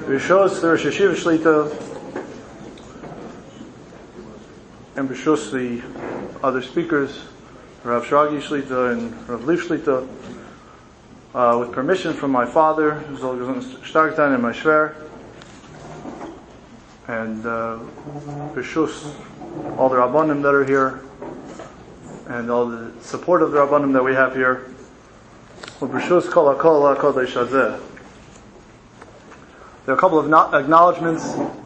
B'shos the Rosh Yeshiva Shlita and b'shos the other speakers, Rav Shragi Shlita and Rav Leif Shlita, with permission from my father, Starktan, and my Shver, and b'shos all the Rabbanim that are here, and all the support of the Rabbanim that we have here, b'shos kol hakol HaKodesh hazeh. There are a couple of acknowledgments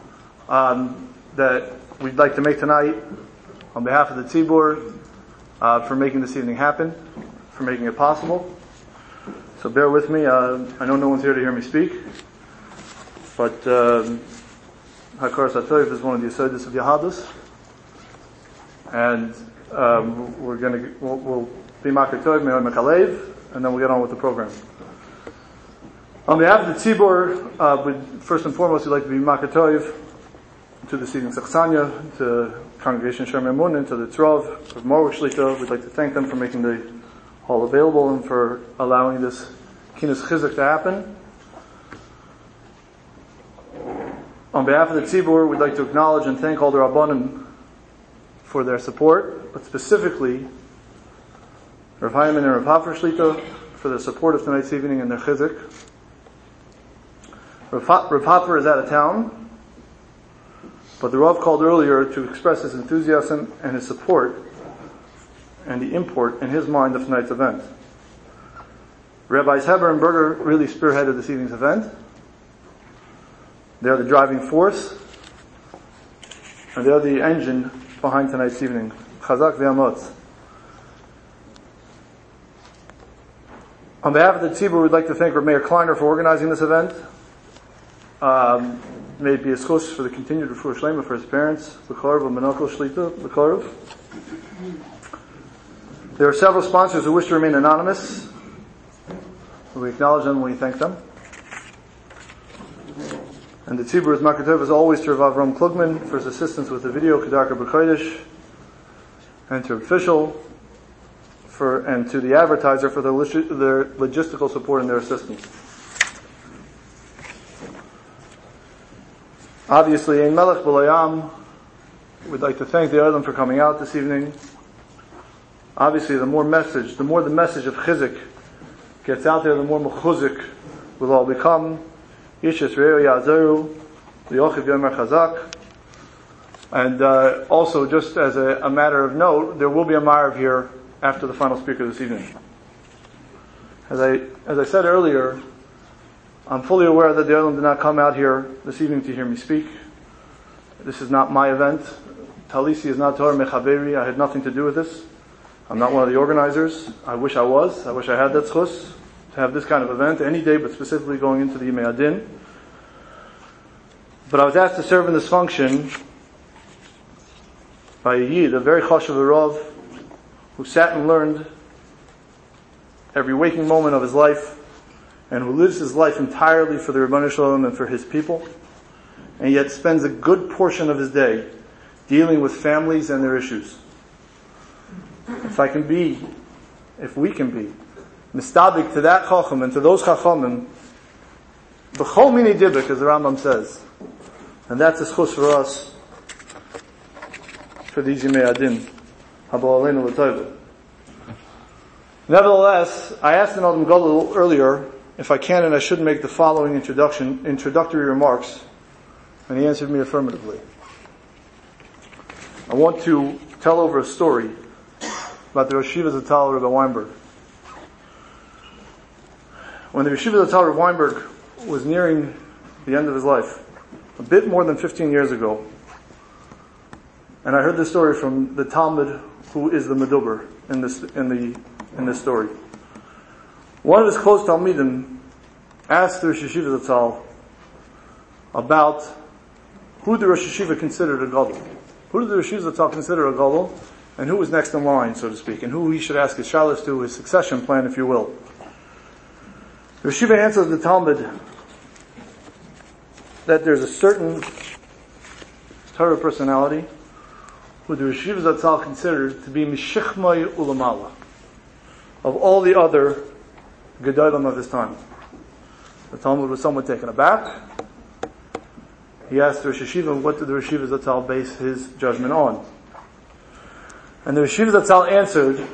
that we'd like to make tonight on behalf of the Tzibur for making this evening happen, for making it possible. So bear with me. I know no one's here to hear me speak, but Hakaras HaTov is one of the Yesodis of Yahadus, and we'll be Makar Tov, Me'or Mekalev, and then we'll get on with the program. On behalf of the Tzibur, first and foremost, we'd like to be Makar Tov to this evening's Saksanya, to Congregation Shem Emun, and to the Tzrov of Morvik Shlita. We'd like to thank them for making the hall available and for allowing this Kinus Chizuk to happen. On behalf of the Tzibur, we'd like to acknowledge and thank all the Rabbanim for their support, but specifically Rav Hyman and Rav Hafer Shlita for their support of tonight's evening and their Chizuk. Rav Hafer is out of town, but the Rav called earlier to express his enthusiasm and his support and the import in his mind of tonight's event. Rabbis Heber and Berger really spearheaded this evening's event. They are the driving force, and they are the engine behind tonight's evening. Chazak v'amotz. On behalf of the Tzibur, we'd like to thank Rav Meir Kleiner for organizing this event. May it be a schus for the continued refuah shlema for his parents, L'Korov and Menachel Shlita, L'Korov. There are several sponsors who wish to remain anonymous. We acknowledge them and we thank them. And the Tzibur is Makar Tov as always to Rav Avram Klugman for his assistance with the video, Kedarka B'Kodesh, and to official and to the advertiser for their logistical support and their assistance. Obviously, Ein Melech B'Layam, we'd like to thank the Adam for coming out this evening. Obviously, the more the message of Chizuk gets out there, the more Mechuzik will all become. Yishas Re'u Yazeru, Liyochiv Yomer Chazak. And also, just as a matter of note, there will be a Ma'ariv here after the final speaker this evening. As I said earlier, I'm fully aware that the Olam did not come out here this evening to hear me speak. This is not my event. Talisi is not Torah Mechaveri. I had nothing to do with this. I'm not one of the organizers. I wish I was. I wish I had that schus to have this kind of event any day, but specifically going into the Yimei Adin. But I was asked to serve in this function by a Yid, a very chashuv Rav, who sat and learned every waking moment of his life, and who lives his life entirely for the Rebbeinu Shalom and for his people, and yet spends a good portion of his day dealing with families and their issues. If we can be mistabik to that chacham and to those chachamim, b'chol mini dibik, as the Rambam says, and that's a schus for us for these Yimei Adin. Haba aleinu l'tovah. Nevertheless, I asked an Adam Gadol earlier if I can and I should make the following introductory remarks, and he answered me affirmatively. I want to tell over a story about the Rosh Yeshiva Zatal Rebbe Weinberg. When the Rosh Yeshiva Zatal Rebbe Weinberg was nearing the end of his life, a bit more than 15 years ago, and I heard this story from the Talmud, who is the Meduber in this story. One of his close Talmidim asked the Rosh Yeshiva Zatal about who the Rosh Yeshiva considered a Gadol. Who did the Rosh Yeshiva Zatal consider a Gadol, and who was next in line, so to speak, and who he should ask his shalos to, his succession plan, if you will. The Rosh Yeshiva answered the Talmud that there's a certain Torah personality who the Rosh Yeshiva Zatal considered to be Mishichmai Ulamala of all the other Gedolim of his time. The Talmud was somewhat taken aback, he asked the Rosh Hashiva, what did the Rosh Hashiva Zatzal base his judgment on? And the Rosh Hashiva Zatzal answered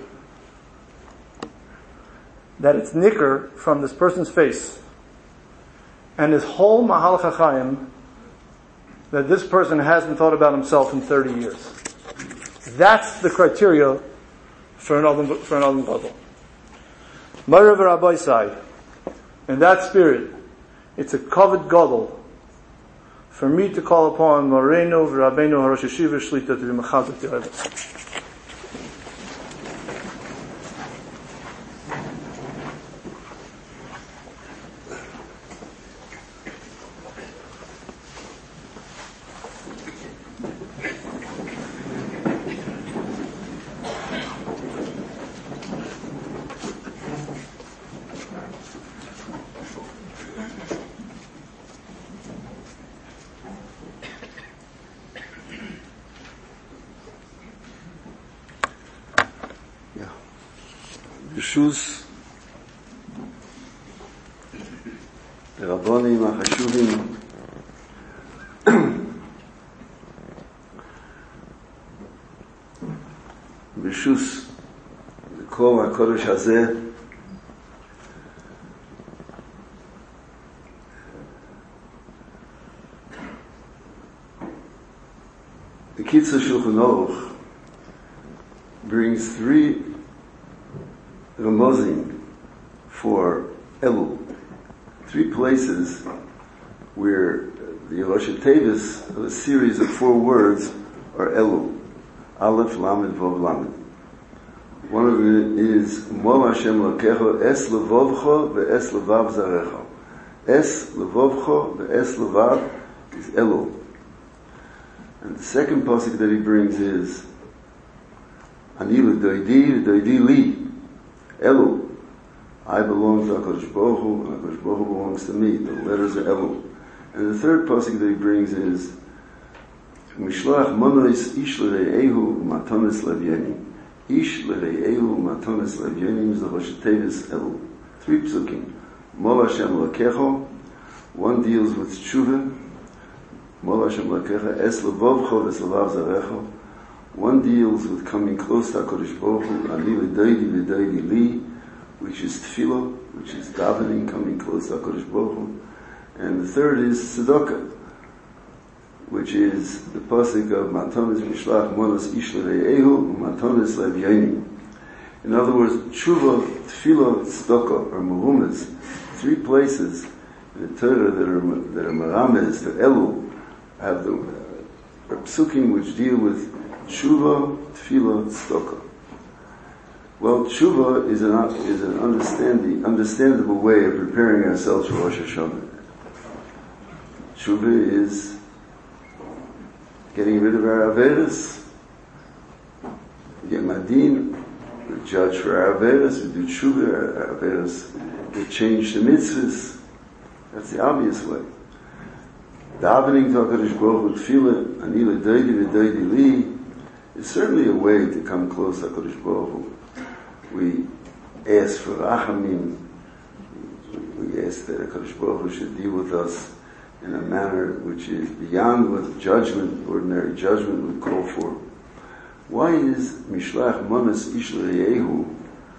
that it's nicker from this person's face and his whole Mahalach HaChaim that this person hasn't thought about himself in 30 years. That's the criteria for an Adam Gadol. Marav Rabbi Sai, in that spirit, it's a covered Gadol for me to call upon Moreinu v'Rabbeinu HaRosh Hashiva Shlita to be Mechazek the Oivos. Rishus Rabbonim HaChashuvim Rishus Kol HaKodesh Hazeh the Kitzur Shulchan Aruch brings three Ramozim for Elul. Three places where the Rosh Tevis of a series of 4 words are Elul. Aleph, Lamed, Vav, Lamed. One of them is Mol Hashem Lokecho Es Levovcho Ve'es Levav Zarecho. Es Levovcho Ve'es Levav is Elul. And the second pasuk that he brings is Ani L'Doidi, L'Doidi Li. Elul. I belong to HaKadosh Baruch Hu, and HaKadosh Baruch Hu belongs to me. The letters are Elul. And the third pasuk that he brings is Mishloach Monois Ish L'Re'ehu Matonis Levyenim. Ish L'Re'ehu Matonis Levyenim is the Rosh Tevis Elul. 3 psukim. Mol Hashem Lakecho. One deals with Tshuva. Mol Hashem Lakecho. Es Levovcho Ves Levav Zarecho. One deals with coming close to HaKadosh Baruch Hu, Ani L'Doidi V'Doidi Li, which is Tefillah, which is davening, coming close to HaKadosh Baruch Hu. And the third is Tzedakah, which is the pasuk of Matonis Mishlach Monos Ish L'Re'ehu Matonis Levyenim. In other words, Tshuva, Tefillah, Tzedakah, or Mehumas, 3 places in the Torah that are Merames to Elul, have the psukim which deal with Tshuva, Tefillah, Tzedakah. Well, Tshuva is an understandable way of preparing ourselves for Rosh Hashanah. Tshuva is getting rid of our Avedas. Yom Adin, we judge for our Avedas, we do Tshuva, our Avedas get changed to mitzvahs. That's the obvious way. Davening to HaKadosh Baruch Hu, Tefillah, Ani L'Doidi V'Doidi Li, is certainly a way to come close to HaKadosh Baruch Hu. We ask for Rachamim. We ask that HaKadosh Baruch Hu should deal with us in a manner which is beyond what judgment, ordinary judgment would call for. Why is Mishlach Monos Ish L'Re'ehu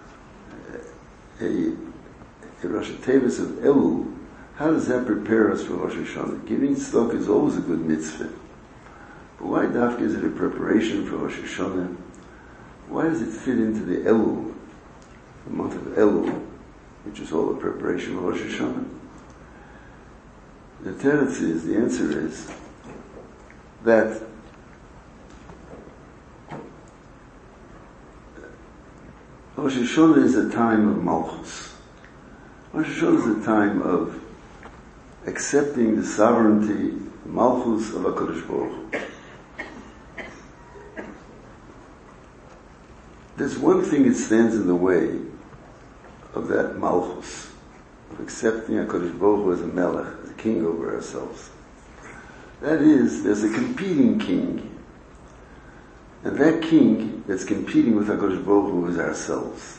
a Rosh Tevis of Elul? How does that prepare us for Rosh Hashanah? Giving tzedakah is always a good mitzvah. But why dafka is it a preparation for Rosh Hashanah? Why does it fit into the Elul, the month of Elul, which is all a preparation for Rosh Hashanah? The answer is that Rosh Hashanah is a time of Malchus. Rosh Hashanah is a time of accepting the sovereignty, Malchus of HaKadosh Baruch Hu. There's one thing that stands in the way of that Malchus, of accepting HaKadosh Baruch Hu as a Melech, as a king over ourselves. That is, there's a competing king. And that king that's competing with HaKadosh Baruch Hu is ourselves.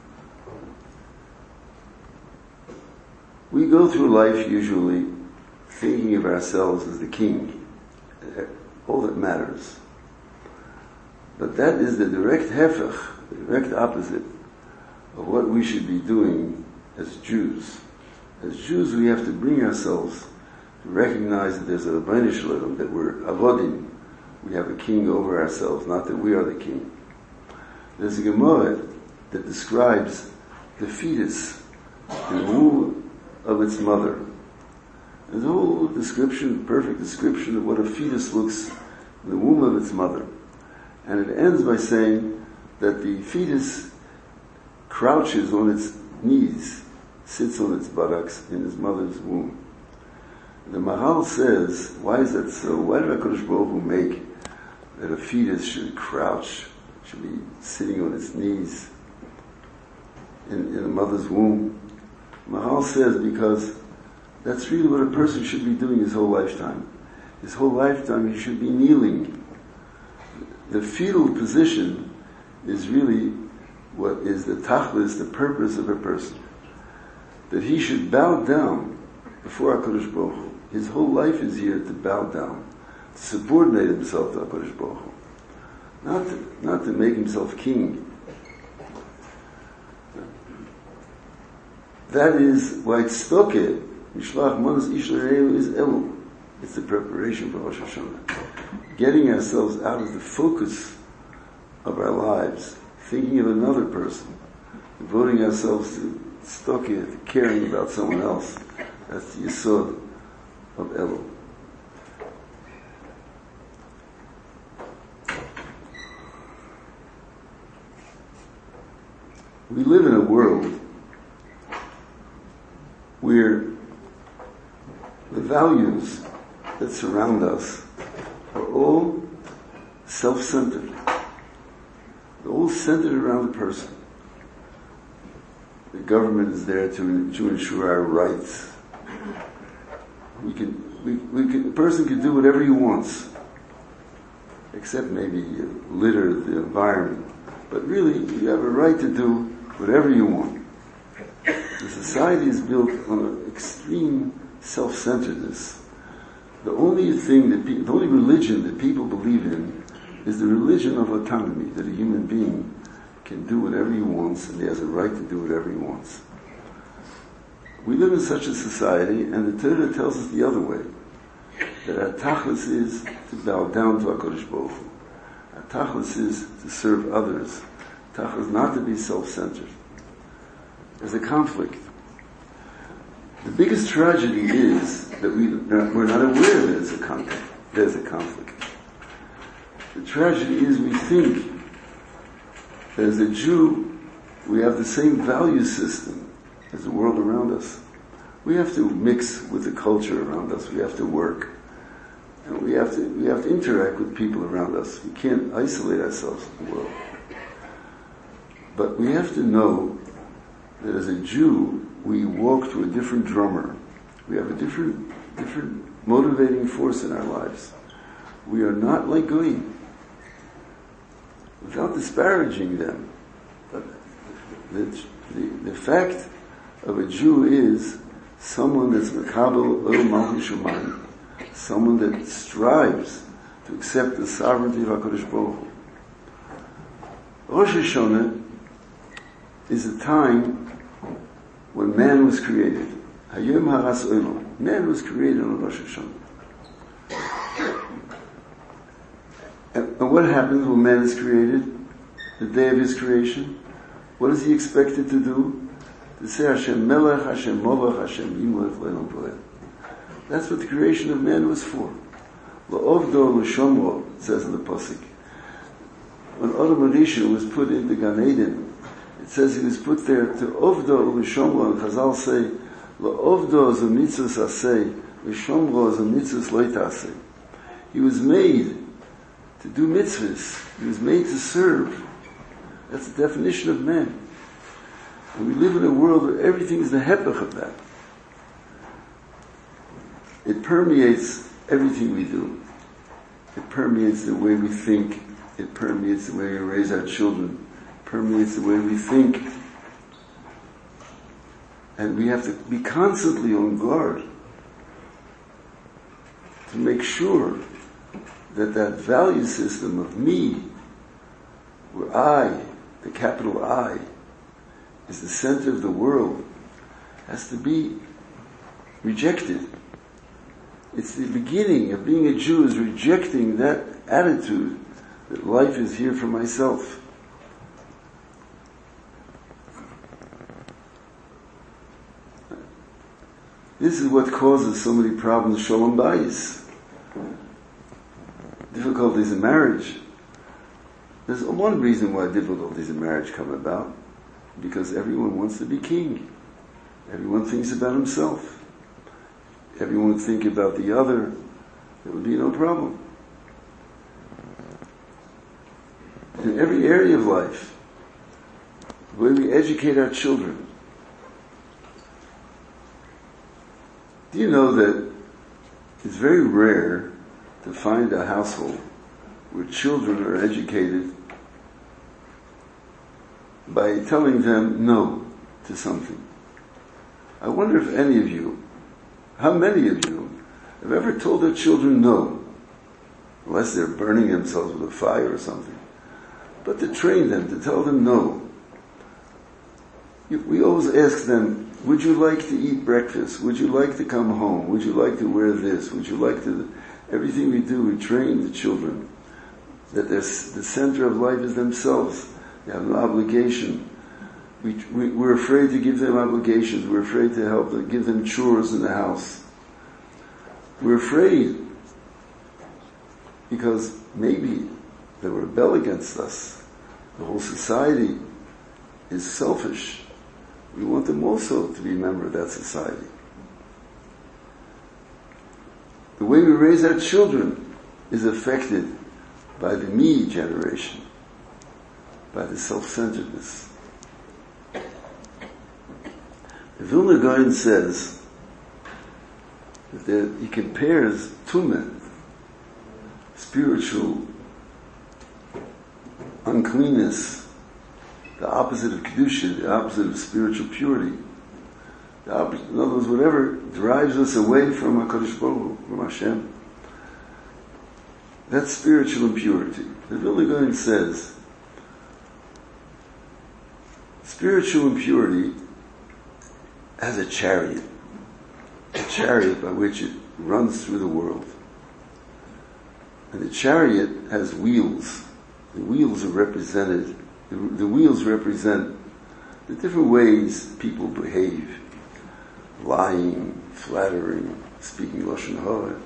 We go through life usually thinking of ourselves as the king, all that matters. But that is the direct hefech, the direct opposite of what we should be doing as Jews. As Jews, we have to bring ourselves to recognize that there's a Rebbeinu Shalom, that we're avodim. We have a king over ourselves, not that we are the king. There's a Gemara that describes the fetus in the womb of its mother. There's a whole description, perfect description of what a fetus looks in the womb of its mother. And it ends by saying that the fetus crouches on its knees, sits on its buttocks in his mother's womb. The Mahal says, why is that so? Why did HaKadosh Baruch Hu make that a fetus should crouch, should be sitting on its knees in a mother's womb? Mahal says because that's really what a person should be doing his whole lifetime. His whole lifetime he should be kneeling. The fetal position is really what is the tachlis, the purpose of a person. That he should bow down before HaKadosh Baruch Hu. His whole life is here to bow down, to subordinate himself to HaKadosh Baruch Hu. Not to make himself king. That is why tzedakah, Mishlach Manos Ish L'Re'eu, is Elu. It's the preparation for Rosh Hashanah. Getting ourselves out of the focus of our lives, thinking of another person, devoting ourselves to tzedakah, to caring about someone else. That's the yesod of Elu. We live in a world where the values that surround us are all self-centered. They're all centered around the person. The government is there to ensure our rights. The person can do whatever he wants, except maybe litter the environment. But really, you have a right to do whatever you want. The society is built on an extreme self-centeredness. The only religion that people believe in is the religion of autonomy, that a human being can do whatever he wants and he has a right to do whatever he wants. We live in such a society, and the Torah tells us the other way, that our tachlis is to bow down to HaKadosh Baruch Hu. Our tachlis is to serve others. Tachlis not to be self-centered. There's a conflict. The biggest tragedy is that we're not aware that there's a conflict. The tragedy is we think that as a Jew, we have the same value system as the world around us. We have to mix with the culture around us. We have to work. And we have to interact with people around us. We can't isolate ourselves from the world. But we have to know that as a Jew, we walk to a different drummer. We have a different motivating force in our lives. We are not like Goyim. Without disparaging them. But the fact of a Jew is someone that's Mekabel Ol Malchus Shamayim, someone that strives to accept the sovereignty of HaKadosh Baruch Hu. Rosh Hashanah is a time when man was created. Hayom Haras Olam. Man was created on Rosh Hashanah. And what happens when man is created? The day of his creation? What is he expected to do? To say Hashem Melech, Hashem Molech, Hashem Yimlech, Le'olam V'olam. That's what the creation of man was for. La'ovdo L'shomro, it says in the Pasuk. When Adam HaRishon was put into Gan Eden, it says he was put there to Ovdo L'shomro, and Chazal say, La'ovdo is a mitzvah aseh, L'shomro is a mitzvah loitaseh. He was made to do mitzvahs. He was made to serve. That's the definition of man. And we live in a world where everything is the hepech of that. It permeates everything we do. It permeates the way we think. It permeates the way we raise our children. It permeates the way we think. And we have to be constantly on guard to make sure that that value system of me, where I, the capital I, is the center of the world, has to be rejected. It's the beginning of being a Jew, is rejecting that attitude that life is here for myself. This is what causes so many problems, shalom bayis, difficulties in marriage. There's one reason why difficulties in marriage come about, because everyone wants to be king. Everyone thinks about himself. Everyone would think about the other. There would be no problem. In every area of life, the way we educate our children. Do you know that it's very rare to find a household where children are educated by telling them no to something? I wonder if any of you, how many of you, have ever told their children no, unless they're burning themselves with a fire or something, but to train them, to tell them no. We always ask them, would you like to eat breakfast? Would you like to come home? Would you like to wear this? Would you like to... Everything we do, we train the children that the center of life is themselves. They have an obligation. We're afraid to give them obligations. We're afraid to help them, give them chores in the house. We're afraid because maybe they will rebel against us. The whole society is selfish. We want them also to be a member of that society. The way we raise our children is affected by the me generation, by the self-centeredness. The Vilna Gaon says that he compares tumah, spiritual uncleanness, the opposite of kedusha, the opposite of spiritual purity. In other words, whatever drives us away from HaKadosh Baruch Hu, from Hashem, that's spiritual impurity. The Vilna Gaon says, spiritual impurity has a chariot by which it runs through the world. And the chariot has wheels. The wheels are represented. The wheels represent the different ways people behave. Lying, flattering, speaking Lashon Hara,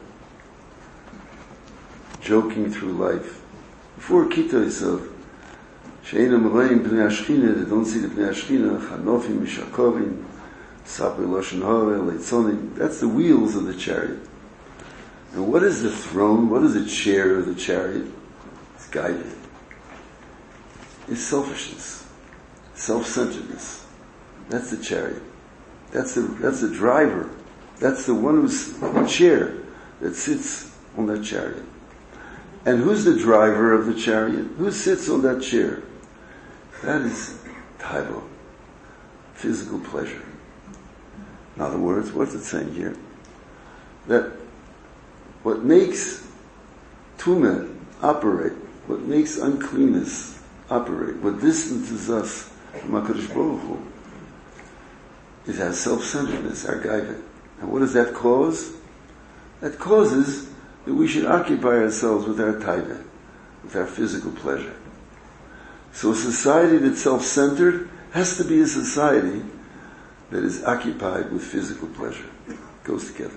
joking through life. 4 kittos of She'enam Roim Pnei Ashchina, they don't see the Pnei Ashchina, Chanofim, Mishakovim, Saper Lashon Hara, Leitzonim. That's the wheels of the chariot. And what is the throne? What is the chair of the chariot? It's guided. It's selfishness, self-centeredness. That's the chariot. That's the driver. That's the one who's in the chair that sits on that chariot. And who's the driver of the chariot? Who sits on that chair? That is taiva, physical pleasure. In other words, what's it saying here? That what makes tumah operate, what makes uncleanness operate, what distances us from HaKadosh Baruch Hu, is our self-centeredness, our gaiva. And what does that cause? That causes that we should occupy ourselves with our taiva, with our physical pleasure. So a society that's self-centered has to be a society that is occupied with physical pleasure. It goes together.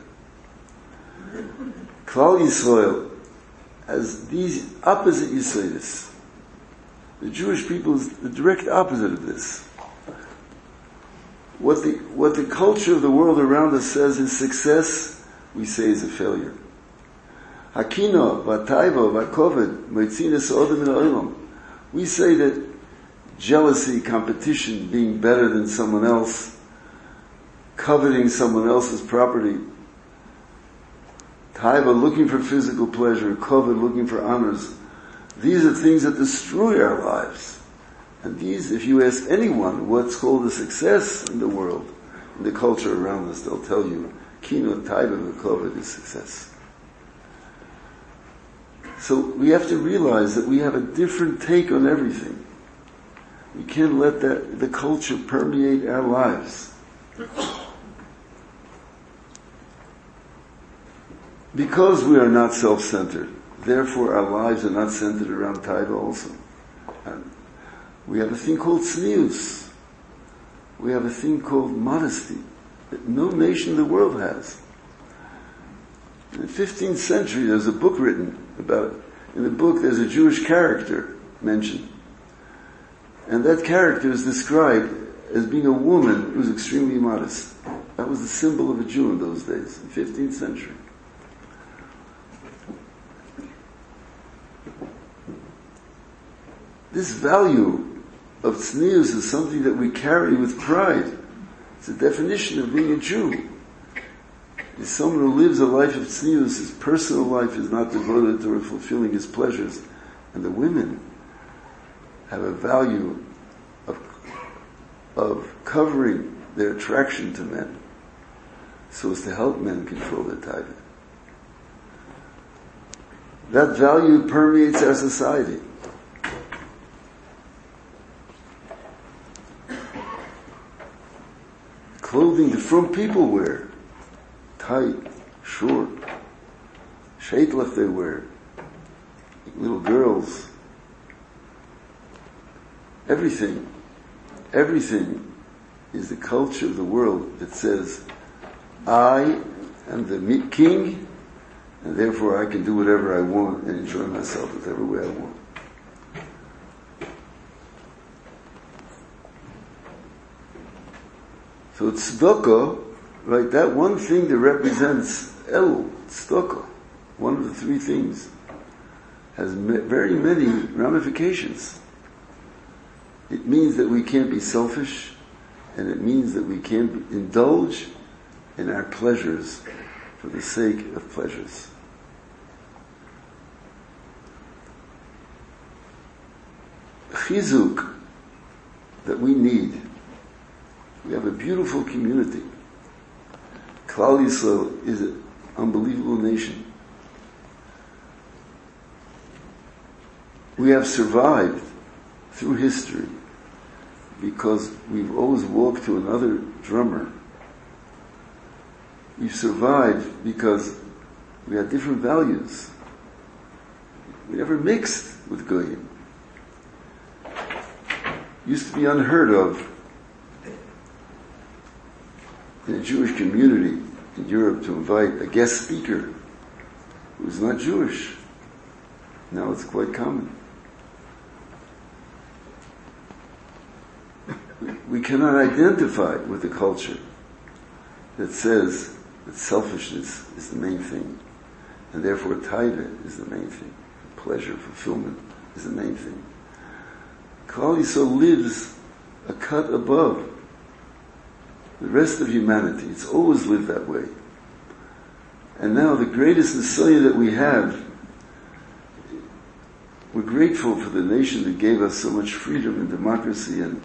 Klal Yisrael has these opposite Yisraelis. The Jewish people is the direct opposite of this. What the culture of the world around us says is success, we say is a failure. Hakino, vataiva, vakoved, moitzinas odem min ha'olam. We say that jealousy, competition, being better than someone else, coveting someone else's property, taiva, looking for physical pleasure, koved, looking for honors, these are things that destroy our lives. And these, if you ask anyone what's called a success in the world, in the culture around us, they'll tell you, kino, taiva, vakoved is success. So we have to realize that we have a different take on everything. We can't let the culture permeate our lives. Because we are not self-centered, therefore our lives are not centered around Taiva also. And we have a thing called tznius. We have a thing called modesty that no nation in the world has. In the 15th century, there's a book written about it. In the book, there's a Jewish character mentioned. And that character is described as being a woman who was extremely modest. That was the symbol of a Jew in those days, in the 15th century. This value of tznius is something that we carry with pride. It's a definition of being a Jew. Is someone who lives a life of tznius, his personal life is not devoted to fulfilling his pleasures. And the women have a value of covering their attraction to men so as to help men control their taiva. That value permeates our society. Clothing the front people wear, tight, short, shaitlach they wear, little girls, everything is the culture of the world that says, I am the king, and therefore I can do whatever I want and enjoy myself whatever way I want. So tzedakah, right, that one thing that represents Elul, tzedakah, one of the three things, has very many ramifications. It means that we can't be selfish, and it means that we can't indulge in our pleasures for the sake of pleasures. Chizuk that we need. We have a beautiful community. Klal Yisrael is an unbelievable nation. We have survived through history because we've always walked to another drummer. We've survived because we had different values. We never mixed with Goyim. Used to be unheard of in a Jewish community in Europe to invite a guest speaker who was not Jewish. Now it's quite common. We cannot identify with the culture that says that selfishness is the main thing, and therefore taiva is the main thing. Pleasure, fulfillment is the main thing. Klal Yisrael lives a cut above the rest of humanity. It's always lived that way. And now the greatest Messiah that we have, we're grateful for the nation that gave us so much freedom and democracy and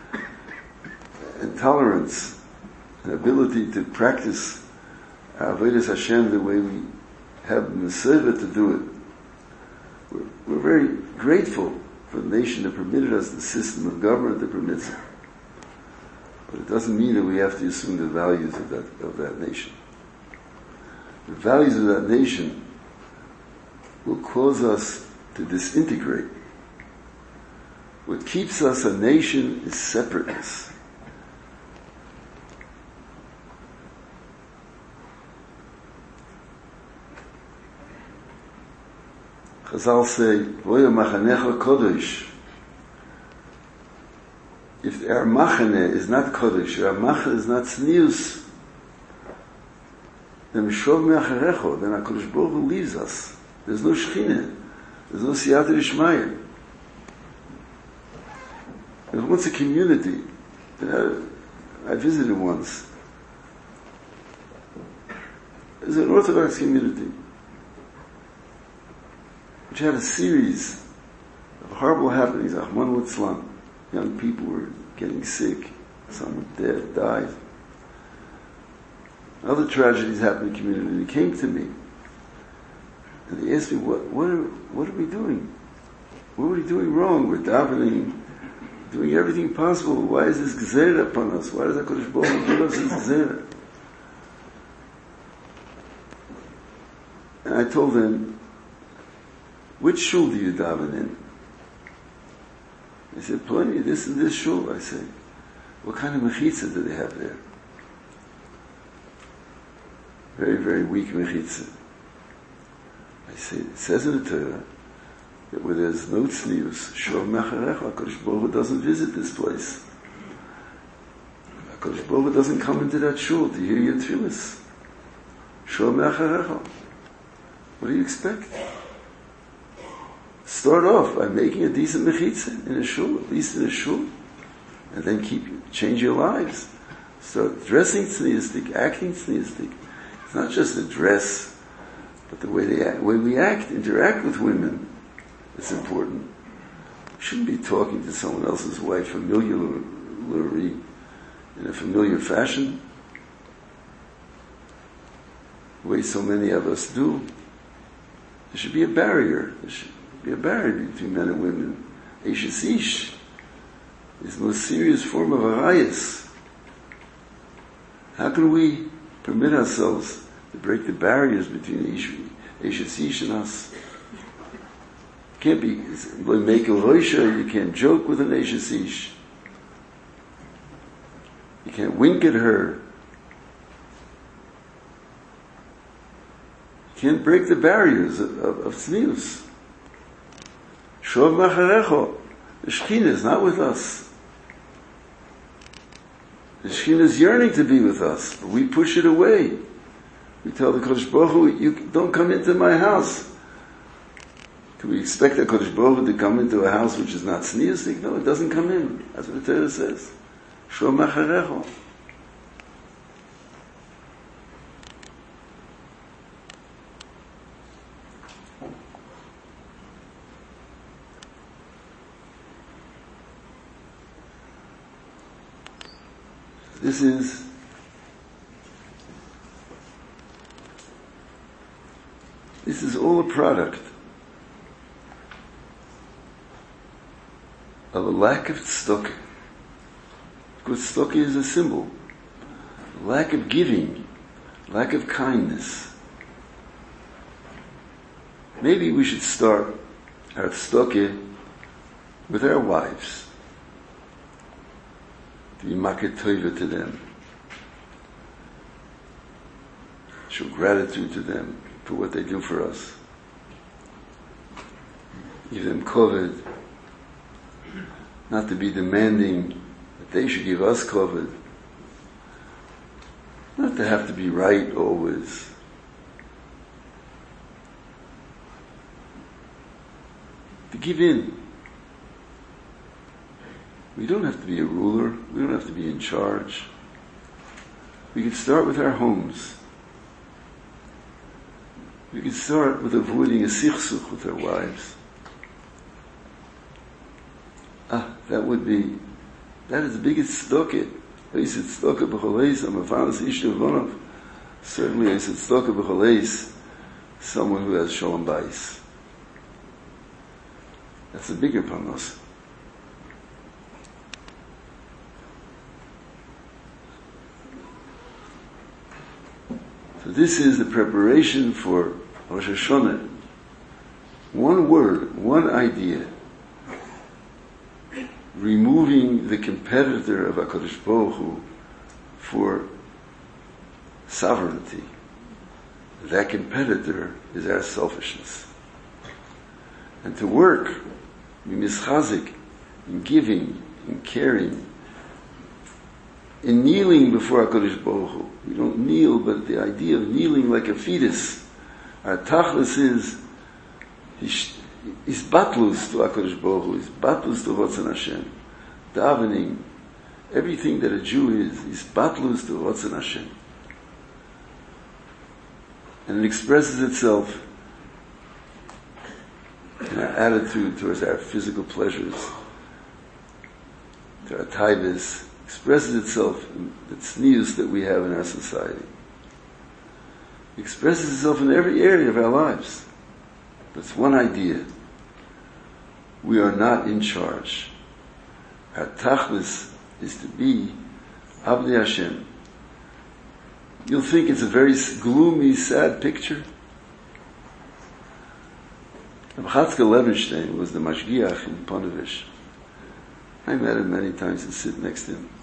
tolerance and ability to practice our Avodas Hashem the way we have the Messiah to do it. We're very grateful for the nation that permitted us the system of government that permits it. But it doesn't mean that we have to assume the values of that nation. The values of that nation will cause us to disintegrate. What keeps us a nation is separateness. Chazal say, Voya machanecha kodesh. If our machane is not kodesh, our machane is not tznius, then Mishov me'acharecho, then HaKadosh Baruch Hu leaves us. There's no Shechina. There's no Siyata D'Shmaya. There's once a community. I visited once. There's an Orthodox community which had a series of horrible happenings. Rahman Litzlan. Young people were getting sick. Some were dead, died. Other tragedies happened in the community. And he came to me. And they asked me, what are we doing? What are we doing wrong? We're davening, doing everything possible. Why is this gzera upon us? Why does HaKadosh Baruch Hu give us this gzera? And I told them, which shul do you daven in? They said, plenty, this and this shul. I said, what kind of mechitza do they have there? Very, very weak mechitza. I say, it says in the Torah that where there's no tznius, Shov Mecharecha, HaKadosh Baruch Hu doesn't visit this place. HaKadosh Baruch Hu doesn't come into that shul to hear your tefillas. Shov Mecharecha. What do you expect? Start off by making a decent mechitza in a shul, at least in a shul, and then change your lives. Start dressing tzniustik, acting tzniustik. It's not just the dress, but the way we act, interact with women. It's important. We shouldn't be talking to someone else's wife familiarly, in a familiar fashion, the way so many of us do. There should be a barrier. There should be a barrier between men and women. Eishes ish is the most serious form of arayos. How can we permit ourselves to break the barriers between Eishes ish and us? Can't be make a roisha. You can't joke with an Eishes ish. You can't wink at her. You can't break the barriers of tznius. Shov Macharecho. The Shekhinah is not with us. The Shekhinah is yearning to be with us, but we push it away. We tell the Kodesh Baruch Hu, you don't come into my house. Can we expect the Kodesh Baruch Hu to come into a house which is not tzniusik? No, it doesn't come in. That's what the Torah says. Shov Macharecho. This is all a product of a lack of tzedakah. Because tzedakah is a symbol. Lack of giving, lack of kindness. Maybe we should start our tzedakah with our wives. To be makir tova to them. Show gratitude to them for what they do for us. Give them koved. Not to be demanding that they should give us koved. Not to have to be right always. To give in. We don't have to be a ruler. We don't have to be in charge. We can start with our homes. We can start with avoiding a sichsuch with our wives. That is the biggest tzedakah. Certainly I said tzedakah b'choleis, someone who has shalom bayis. That's a bigger panos. So this is the preparation for Rosh Hashanah. One word, one idea. Removing the competitor of HaKadosh Baruch Hu for sovereignty. That competitor is our selfishness. And to work, be mischazik, in giving, in caring, in kneeling before HaKadosh Baruch Hu. We don't kneel, but the idea of kneeling like a fetus. Our tachlis is batlus to HaKadosh Baruch Hu, is batlus to Ratzon Hashem. Davening, everything that a Jew is batlus to Ratzon Hashem. And it expresses itself in our attitude towards our physical pleasures, to our taivas, expresses itself in the tznius that we have in our society. It expresses itself in every area of our lives. That's one idea. We are not in charge. Our tachlis is to be Avnei Hashem. You'll think it's a very gloomy, sad picture. Chatzkel Levenstein was the mashgiach in Ponevezh. I met him many times and sit next to him.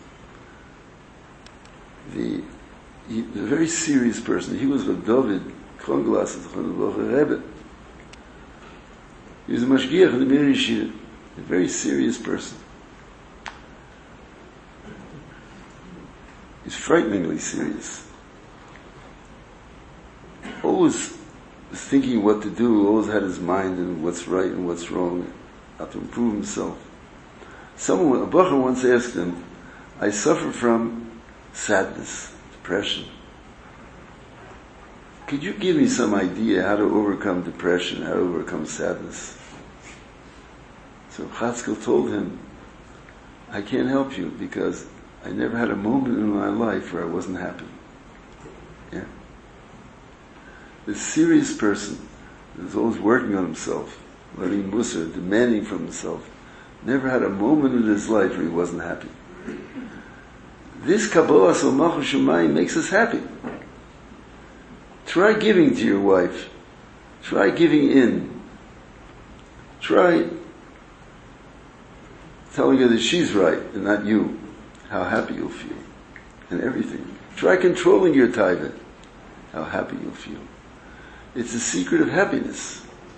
He was a very serious person. He was Rav David Kronglas of the Rebbe. He was a mashgiach in the Mir Yeshiva. A very serious person. He's frighteningly serious. Always was thinking what to do, always had his mind in what's right and what's wrong, how to improve himself. A bacher once asked him, I suffer from sadness, depression. Could you give me some idea how to overcome depression, how to overcome sadness? So Chatzkel told him, I can't help you because I never had a moment in my life where I wasn't happy. Yeah? This serious person who's always working on himself, learning Musar, demanding from himself, never had a moment in his life where he wasn't happy. This Kabbalah Salmach Shemayim makes us happy. Try giving to your wife. Try giving in. Try telling her that she's right and not you. How happy you'll feel. And everything. Try controlling your taiva. How happy you'll feel. It's the secret of happiness.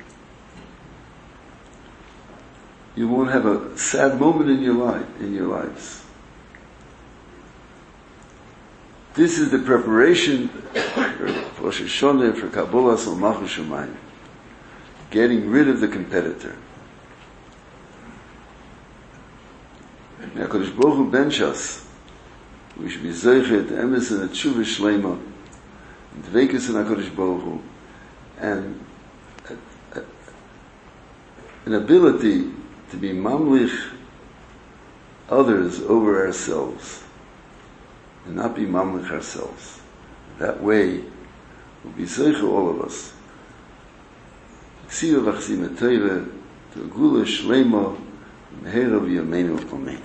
You won't have a sad moment in your lives. This is the preparation for Rosh Hashanah, for Kabbalah Salmach Shemayim. Getting rid of the competitor. HaKadosh Baruch Hu bench us. We should be zeichet, emes and a tshuva shleima, and dveikus in HaKadosh Baruch Hu, and an ability to be mamlich others over ourselves, and not be mamlich ourselves. That way, we'll be zeicha all of us. Ksiva v'chzim etayve, to a gula shleima, mehera v'yameinu amen.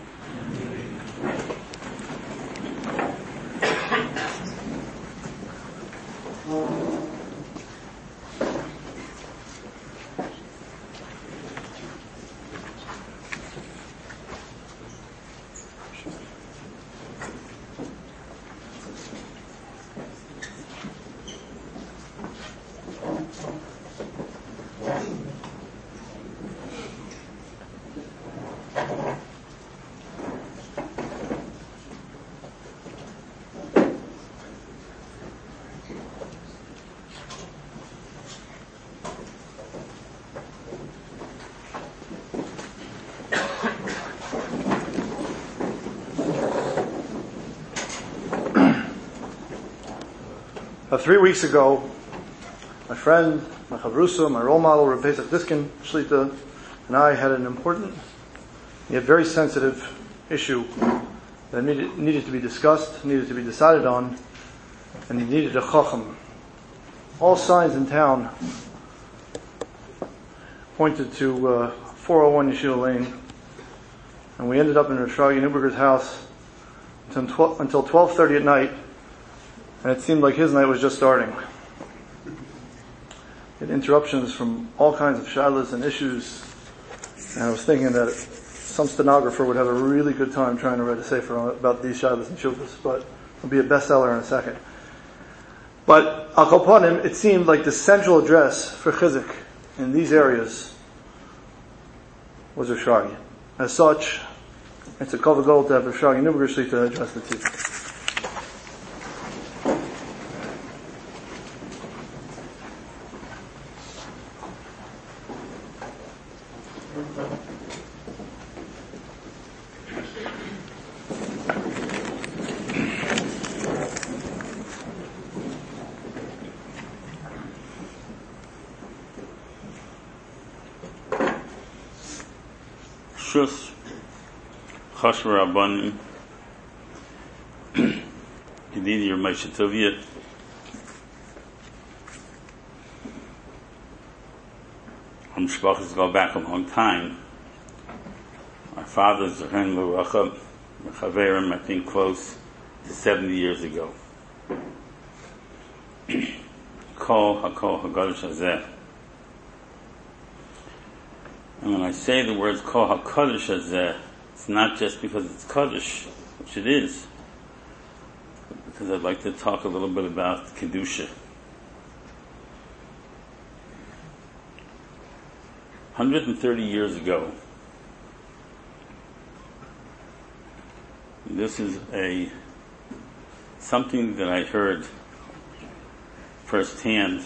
About 3 weeks ago, my friend, my chavrusa, my role model, Reb Pesach Diskin Shlita, and I had an important, yet very sensitive issue that needed to be discussed, needed to be decided on, and he needed a chacham. All signs in town pointed to 401 Yeshiva Lane, and we ended up in Rosh Neuberger's house until 12:30 at night. And it seemed like his night was just starting. He had interruptions from all kinds of shalas and issues. And I was thinking that some stenographer would have a really good time trying to write a sefer about these shalas and shuvas, but it'll be a bestseller in a second. But al kol panim, it seemed like the central address for Chizuk in these areas was Rosh Hashanah. As such, it's a kavod gadol to have Rosh Hashanah Neuberger Shlita address the tzibur. Shus Chashva Rabbanim Yedidi Yer Moshe Tovia Mishpachas go back a long time. My father's Zerhen L'Racha, Mechaverim, I think close to 70 years ago. Kol HaKol HaGadosh Hazeh. And when I say the words Kol HaKadosh Hazeh, it's not just because it's Kaddish, which it is, but because I'd like to talk a little bit about Kedusha. 130 years ago, this is something that I heard firsthand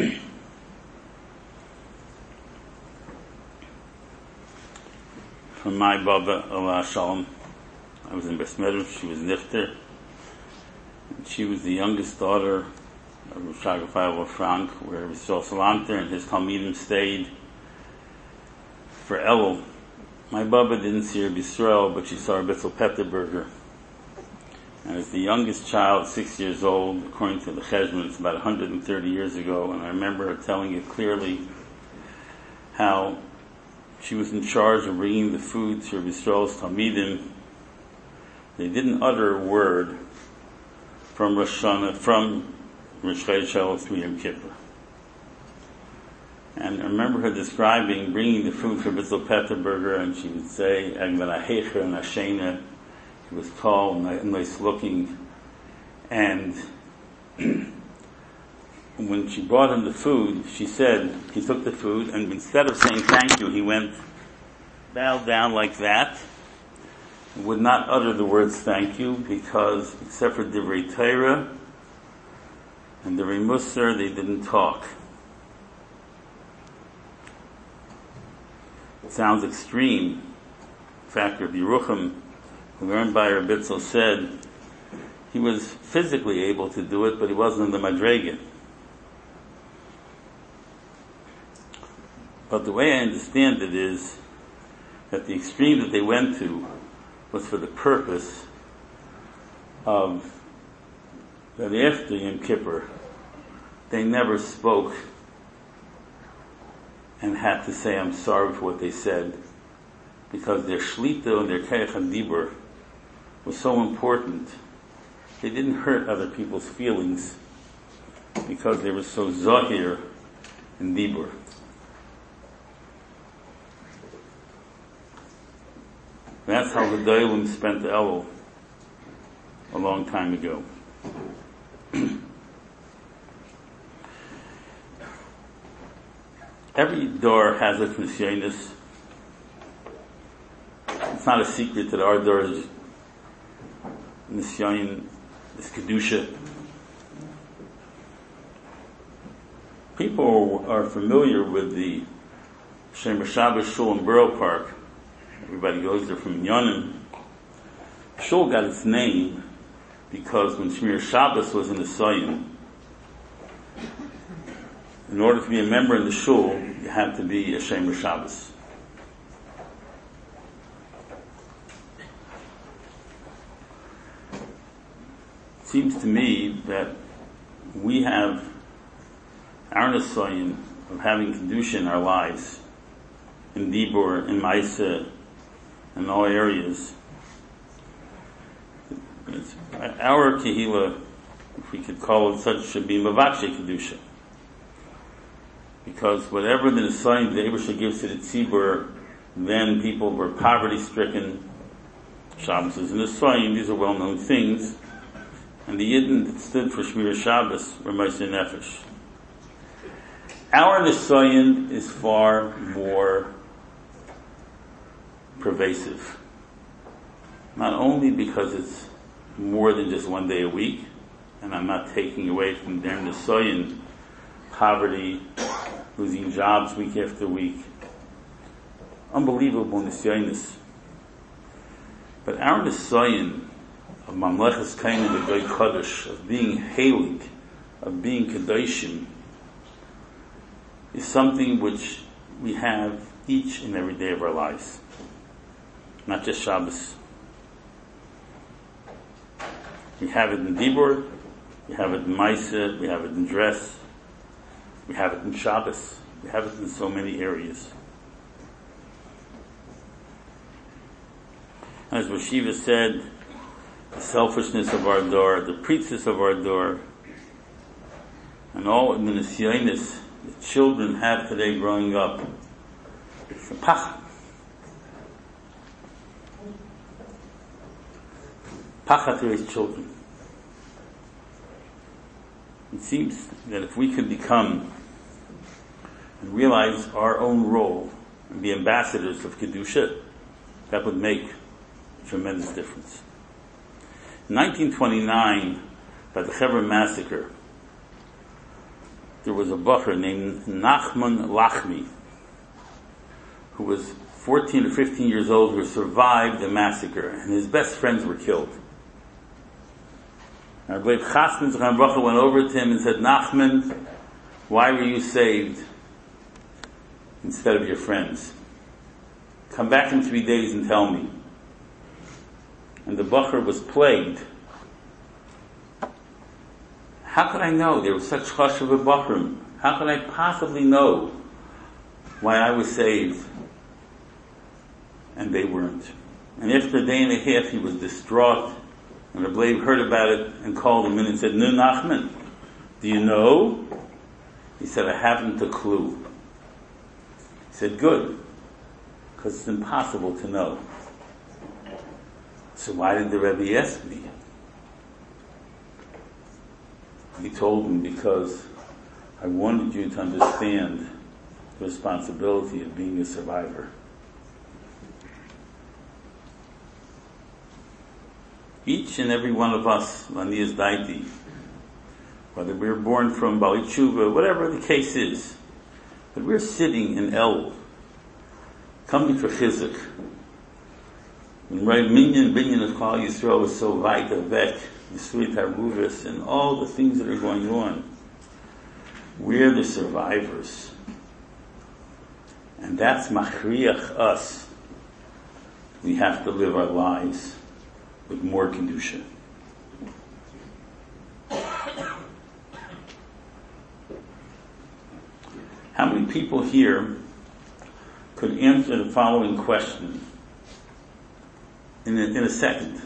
from my Baba, Allah Shalom. I was in Besmerim, she was Nifter, and she was the youngest daughter of Rosh Hashanah Frank, where Yisrael Salanter and his Talmidim stayed for Elul. My Baba didn't see her B'Yisrael, but she saw her Bitzel Petterberger. And as the youngest child, 6 years old, according to the Cheshbon, it's about 130 years ago, and I remember her telling it clearly how she was in charge of bringing the food to her B'Yisrael's Talmidim. They didn't utter a word from Rosh Hashanah, from Rosh Hashanah through Yom Kippur. And I remember her describing bringing the food for Bitzel Petterberger, and she would say, Agmana Hecher and Ashena. He was tall and nice looking. And when she brought him the food, she said, he took the food, and instead of saying thank you, he went, bowed down like that, and would not utter the words thank you, because except for Divrei Torah and Divrei Musar, they didn't talk. It sounds extreme. In fact, Rabbi Yerucham, who learned by Rabbi Bitzel, said he was physically able to do it, but he wasn't in the Madrega. But the way I understand it is that the extreme that they went to was for the purpose of that after Yom Kippur, they never spoke and had to say, I'm sorry for what they said, because their shlita and their kayach dibur was so important. They didn't hurt other people's feelings because they were so zahir in dibur. That's how the Doilim spent the Elul a long time ago. Every door has its nisyonis. It's not a secret that our door is nisyon, is kedusha. People are familiar with the Shemer Shabbos Shul in Borough Park. Everybody goes there from Yonim. Shul got its name because when Shmir Shabbos was in the Soyim, in order to be a member in the shul, you had to be a Shemer Shabbos. It seems to me that we have our nisayon of having Kedusha in our lives, in Dibur, in Maisa, in all areas. Our Kehila, if we could call it such, should be Mavakshe Kedusha. Because whatever the nisayon the Eibusha gives to the tzibur, then people were poverty-stricken. Shabbos is a nisayon; these are well-known things. And the Yidden that stood for Shmir Shabbos were Moshe Nefesh. Our nisayon is far more pervasive. Not only because it's more than just one day a week, and I'm not taking away from their nisayon, poverty, losing jobs week after week. Unbelievable nisyonis. But our nisayon of Mamlechas Kain and the Goy Kodesh, of being Helig, of being Kedoshim, is something which we have each and every day of our lives. Not just Shabbos. We have it in Dibur, we have it in Maisa, we have it in dress, we have it in Shabbos. We have it in so many areas. As Rashiva said, the selfishness of our door, the preachers of our door, and all the nisyonis the children have today growing up, it's a pachad. Pachad to raise children. It seems that if we could become and realize our own role and be ambassadors of Kedusha, that would make a tremendous difference. In 1929, by the Hebron massacre, there was a bacher named Nachman Lachmi, who was 14 or 15 years old, who survived the massacre, and his best friends were killed. And Rebbe Chasman Zechron Bracha went over to him and said, Nachman, why were you saved instead of your friends? Come back in 3 days and tell me. And the bacher was plagued. How could I know? They were such chashuv bachrim. How could I possibly know why I was saved and they weren't? And after a day and a half, he was distraught. And Rebbe heard about it and called him in and said, "No, Nachman, do you know?" He said, "I haven't a clue." He said, "Good, because it's impossible to know." So why did the Rebbe ask me? He told him, because I wanted you to understand the responsibility of being a survivor. Each and every one of us, Lanias Daiti, whether we're born from Bali Tshuva, whatever the case is, that we're sitting in El, coming for Chizuk. When Rav Binyan of Klal Yisrael was so weiter weg, Yisrit HaRuvis, and all the things that are going on, we're the survivors. And that's machriach us. We have to live our lives with more Kedusha. How many people here could answer the following question in a second?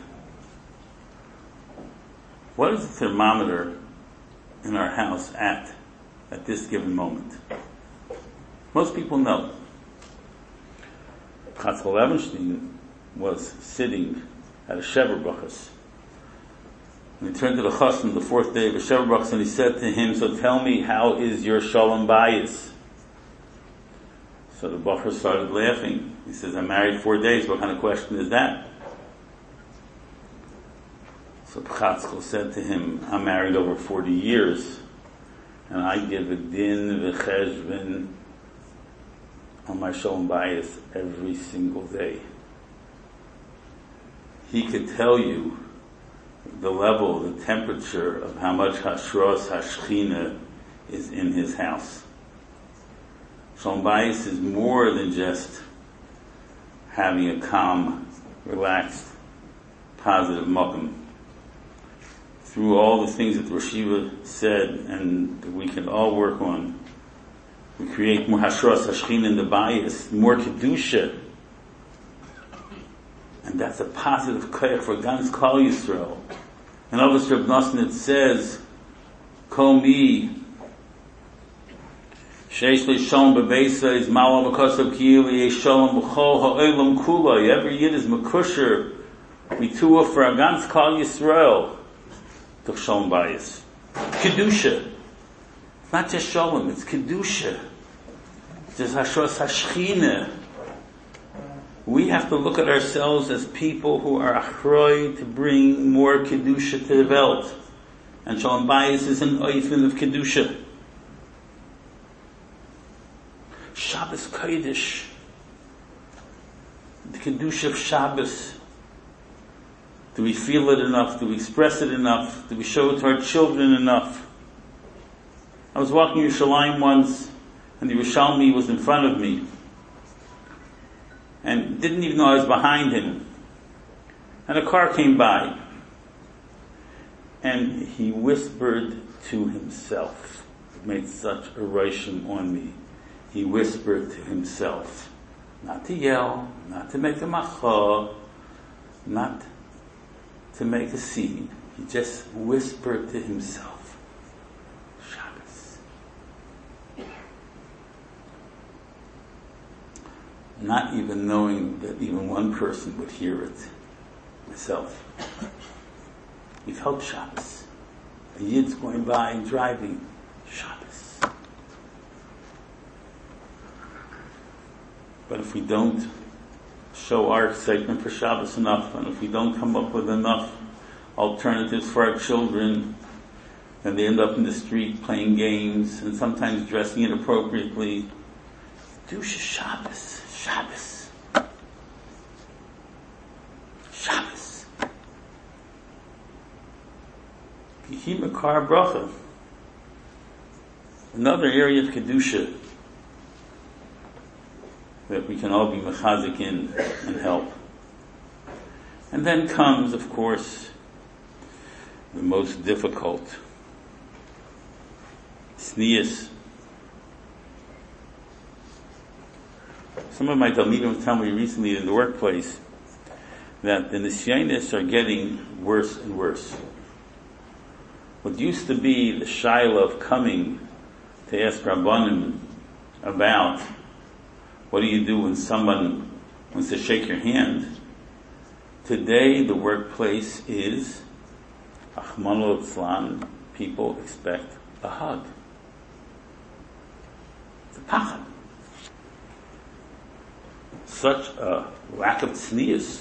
What is the thermometer in our house at this given moment? Most people know. Chatzkel Levenstein was sitting at a Shever Brachas. And he turned to the Chassan the fourth day of a Shever Brachas and he said to him, "So tell me, how is your Shalom Bayis?" So the Bacher started laughing. He says, "I'm married 4 days. What kind of question is that?" So Chatzkel said to him, "I'm married over 40 years, and I give a din v'cheshbon on my Shalom Bayis every single day." He could tell you the level, the temperature of how much Hashros Hashchina is in his house. Shalom Bayis is more than just having a calm, relaxed, positive makom. Through all the things that Rashiva said and that we can all work on, we create more Hashros Hashchina in the Bayis, more Kedusha. And that's a positive koyach for Gans Klal Yisrael. And obviously Reb Nosson says, Kol mi sheish li shalom bebeisa is malam b'kosav kiyili yesh shalom b'chol ha'olam kula. Every yid is mekusher mituah for Gans Klal Yisrael to Shalom Bayis. Kedusha. It's not just shalom, it's Kedusha. It's Hashros Hashchina. We have to look at ourselves as people who are achroi to bring more Kedusha to the Welt. And Shalom Bayis is an oifen of Kedusha. Shabbos Kodesh. The Kedusha of Shabbos. Do we feel it enough? Do we express it enough? Do we show it to our children enough? I was walking Yerushalayim once, and the Yerushalmi was in front of me. And didn't even know I was behind him. And a car came by. And he whispered to himself. It made such a rishon on me. he whispered to himself, not to yell, not to make a macha, not to make a scene. He just whispered to himself, Shabbos. Not even knowing that even one person would hear it. Myself. He felt Shabbos. A Yid's going by and driving. Shabbos. But if we don't show our excitement for Shabbos enough, and if we don't come up with enough alternatives for our children, then they end up in the street playing games and sometimes dressing inappropriately. Kedusha Shabbos. Shabbos. Shabbos. Makar bracha. Another area of Kedusha that we can all be mechazik in and help. And then comes, of course, the most difficult, tznius. Some of my talmidim tell me recently in the workplace that the nisyanis are getting worse and worse. What used to be the shaila of coming to ask Rabbanim about what do you do when someone wants to shake your hand, today the workplace is Achmano Litzlan, people expect a hug. It's a pachad. Such a lack of tznius.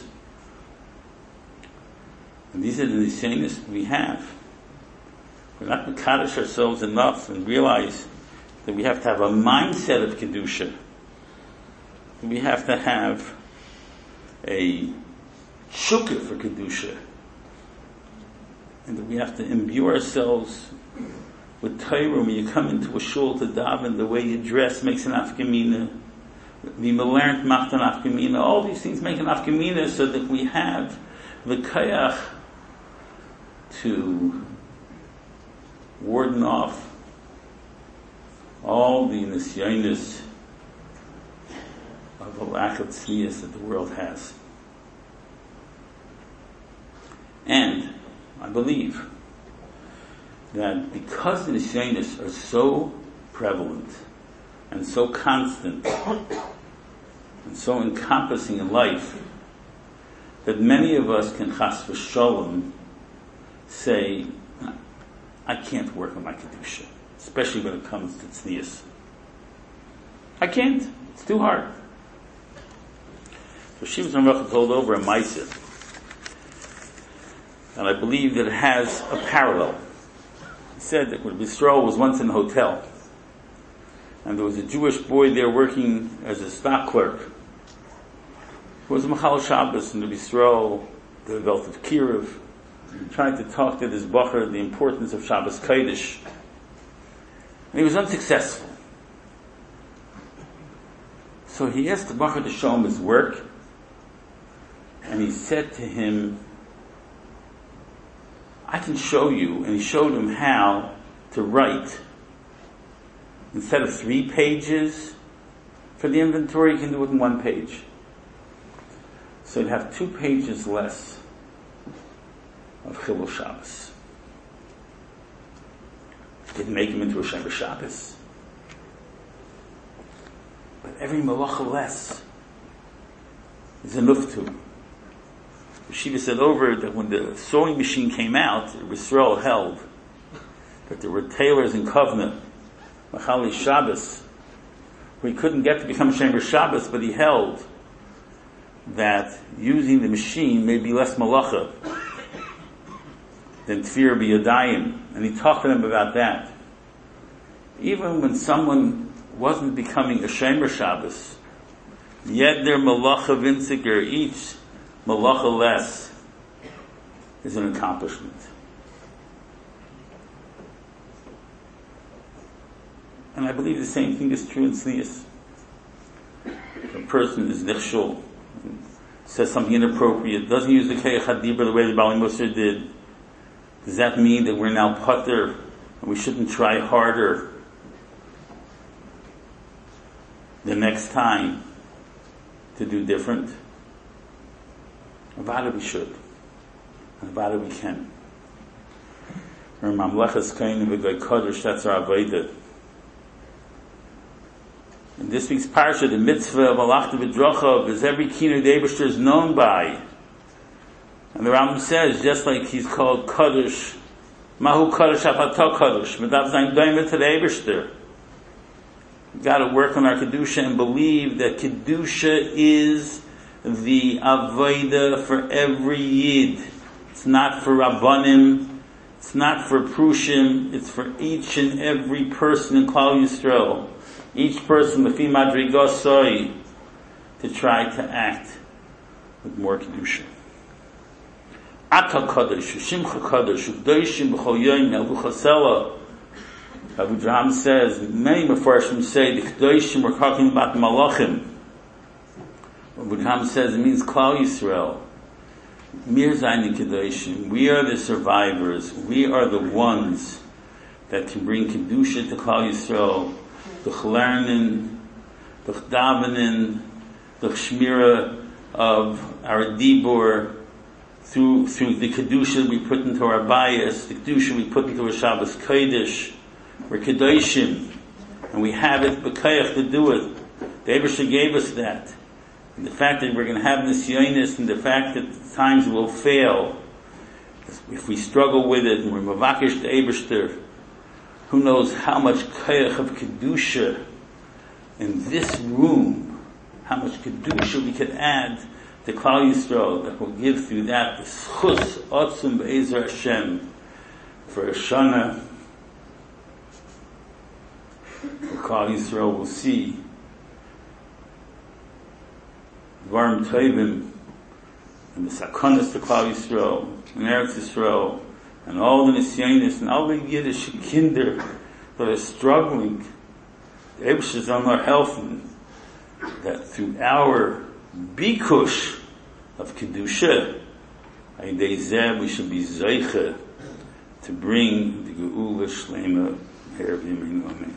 And these are the nisyanis we have. We're not mekadosh ourselves enough and realize that we have to have a mindset of Kedusha. We have to have a shukah for Kedusha. And that we have to imbue ourselves with Torah. When you come into a shul to daven, the way you dress makes an afkamina. The melernt macht an afkamina. All these things make an afkamina so that we have the kayach to warden off all the nisyanis of the lack of tznius that the world has. And I believe that because the nisyanis are so prevalent and so constant and so encompassing in life, that many of us can chas v'sholem say, I can't work on my Kedusha, especially when it comes to tznius. I can't. It's too hard. So Shivas Ramach told over a Maaseh, and I believe that it has a parallel. He said that when Yisrael was once in a hotel, and there was a Jewish boy there working as a stock clerk, who was a Machal Shabbos, and the Yisrael, the Velt of Kiruv, tried to talk to this bacher the importance of Shabbos Kodesh, and he was unsuccessful. So he asked the bacher to show him his work, and he said to him, I can show you, and he showed him how to write. Instead of 3 pages for the inventory, you can do it in 1 page. So you'd have 2 pages less of Chilul Shabbos. Didn't make him into a Shemer Shabbos. But every malacha less is enough to. Shiva said over that when the sewing machine came out, Yisrael held that there were tailors in Kovna, Machali Shabbos, who he couldn't get to become Shemer Shabbos, but he held that using the machine may be less malacha than Tfir B'Yadayim, and he talked to them about that. Even when someone wasn't becoming a Shemer Shabbos, yet their malacha vinziger, each malacha less, is an accomplishment. And I believe the same thing is true in tznius. If a person is nichshul, says something inappropriate, doesn't use the Kayach HaDibur the way the Bali Musar did, does that mean that we're now putter and we shouldn't try harder? the next time to do different? Avada we should. Avada we can. Mamlechas Kain v'Goy Kodesh, that's our Avodah. In this week's parsha, the mitzvah of Alachta B'Drochav is every Kinu Deibishter is known by. And the Rambam says, just like he's called Kodesh, Mahu Kodesh Apato Kodesh, Medav Zayin Doimet to the Eibishter. We've got to work on our Kedusha and believe that Kedusha is the Avodah for every Yid. It's not for Rabbanim, it's not for Prushim, it's for each and every person in Klal Yisrael. Each person, Lefi Madrigosoi, to try to act with more Kedusha. Ata Kodesh, Shimcha Kodesh, U'Doishim B'chol Yoyim, Elvuchasela. Abu Draham says, many Mefarshim say the Kedoshim we're talking about the Malachim. Abu Draham says it means Klal Yisrael. Mir Zayin Kedoshim. We are the survivors. We are the ones that can bring Kedusha to Klal Yisrael. The Chlernin, the Chdavenin, the Shmira of our Dibur, through the Kedusha we put into our bias, the Kedusha we put into our Shabbos Kodesh. We're Kedoshim, and we have it b'kayach to do it. The Eibusha gave us that. And the fact that we're going to have nisyonis, and the fact that the times will fail, if we struggle with it, and we're mavakish the Eibusha, who knows how much kayach of Kedusha in this room, how much Kedusha we could add to Klal Yisrael, that will give through that the schus otzum be'ezer Hashem for a shana. Klal Yisrael will see Dvarim Tovim and the Sakonis to Klal Yisrael and Eretz Yisrael and all the Nisyonis and all the Yiddish kinder that are struggling. The Eibush is on our health, and that through our bikush of Kedusha, we should be Zeicha to bring the Geula Shlema here b'Yimenu Amen.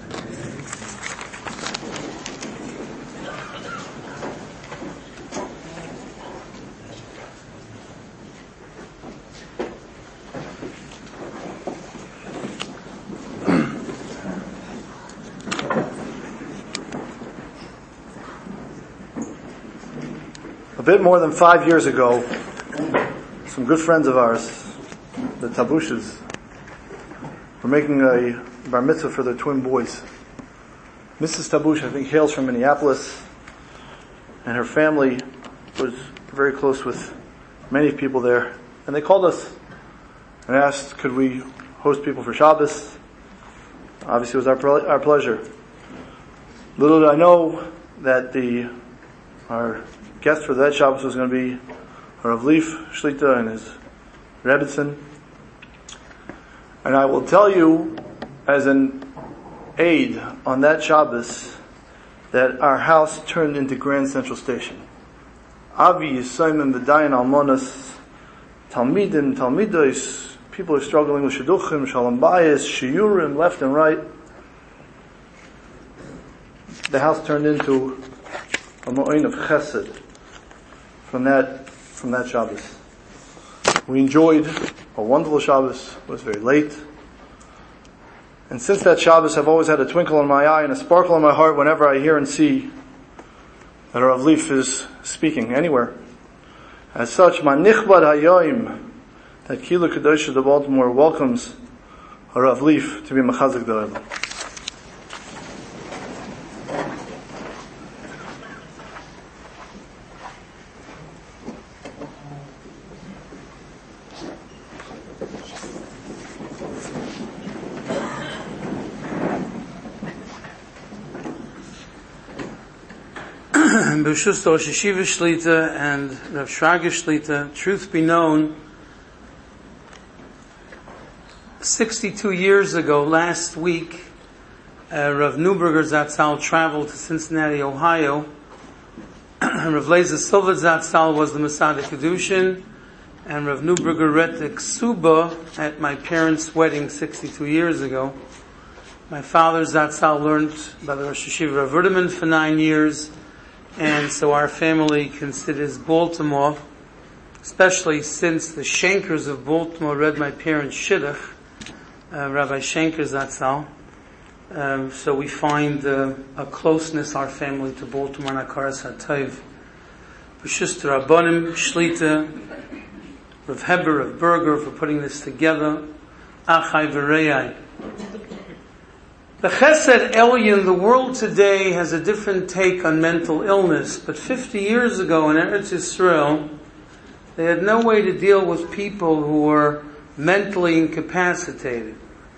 A bit more than 5 years ago, some good friends of ours, the Tabushes, were making a bar mitzvah for their twin boys. Mrs. Tabush, I think, hails from Minneapolis, and her family was very close with many people there. And they called us and asked, could we host people for Shabbos? Obviously, it was our pleasure. Little did I know that our guest for that Shabbos was going to be Rav Leif Shlita and his Rebbetzin. And I will tell you, as an aid on that Shabbos, that our house turned into Grand Central Station. Avi Yisayim V'dayin Almonas, Talmidim, Talmidos, people are struggling with Shidduchim, Shalom Bayis, Shiurim, left and right. The house turned into a Mo'in of Chesed from that Shabbos. We enjoyed a wonderful Shabbos. It was very late. And since that Shabbos, I've always had a twinkle in my eye and a sparkle in my heart whenever I hear and see that Rav Leif is speaking anywhere. As such, my nichbad hayoim, that Kila Kedosh of Baltimore welcomes Rav Leif to be Mechazik Da'ila. B'shus Rosh Yeshiva Shlita and Rav Shraga Shlita, truth be known, 62 years ago, last week, Rav Neuberger Zatzal traveled to Cincinnati, Ohio. Rav Leza Silva Zatzal was the Masada Kedushin, and Rav Neuberger read the Ksuba at my parents' wedding 62 years ago. My father, Zatzal, learned by the Rosh Yeshiva of Ruderman for 9 years, and so our family considers Baltimore, especially since the Schenkers of Baltimore read my parents' Shidduch, Rabbi Schenker Zatzal. So we find a closeness, our family, to Baltimore and Akaras HaTov. B'shus Rabbanim, Shlita, Rav Heber, Rav Berger for putting this together. Achai v'reyai. The Chesed Elyon, the world today has a different take on mental illness, but 50 years ago in Eretz Yisrael, they had no way to deal with people who were mentally incapacitated.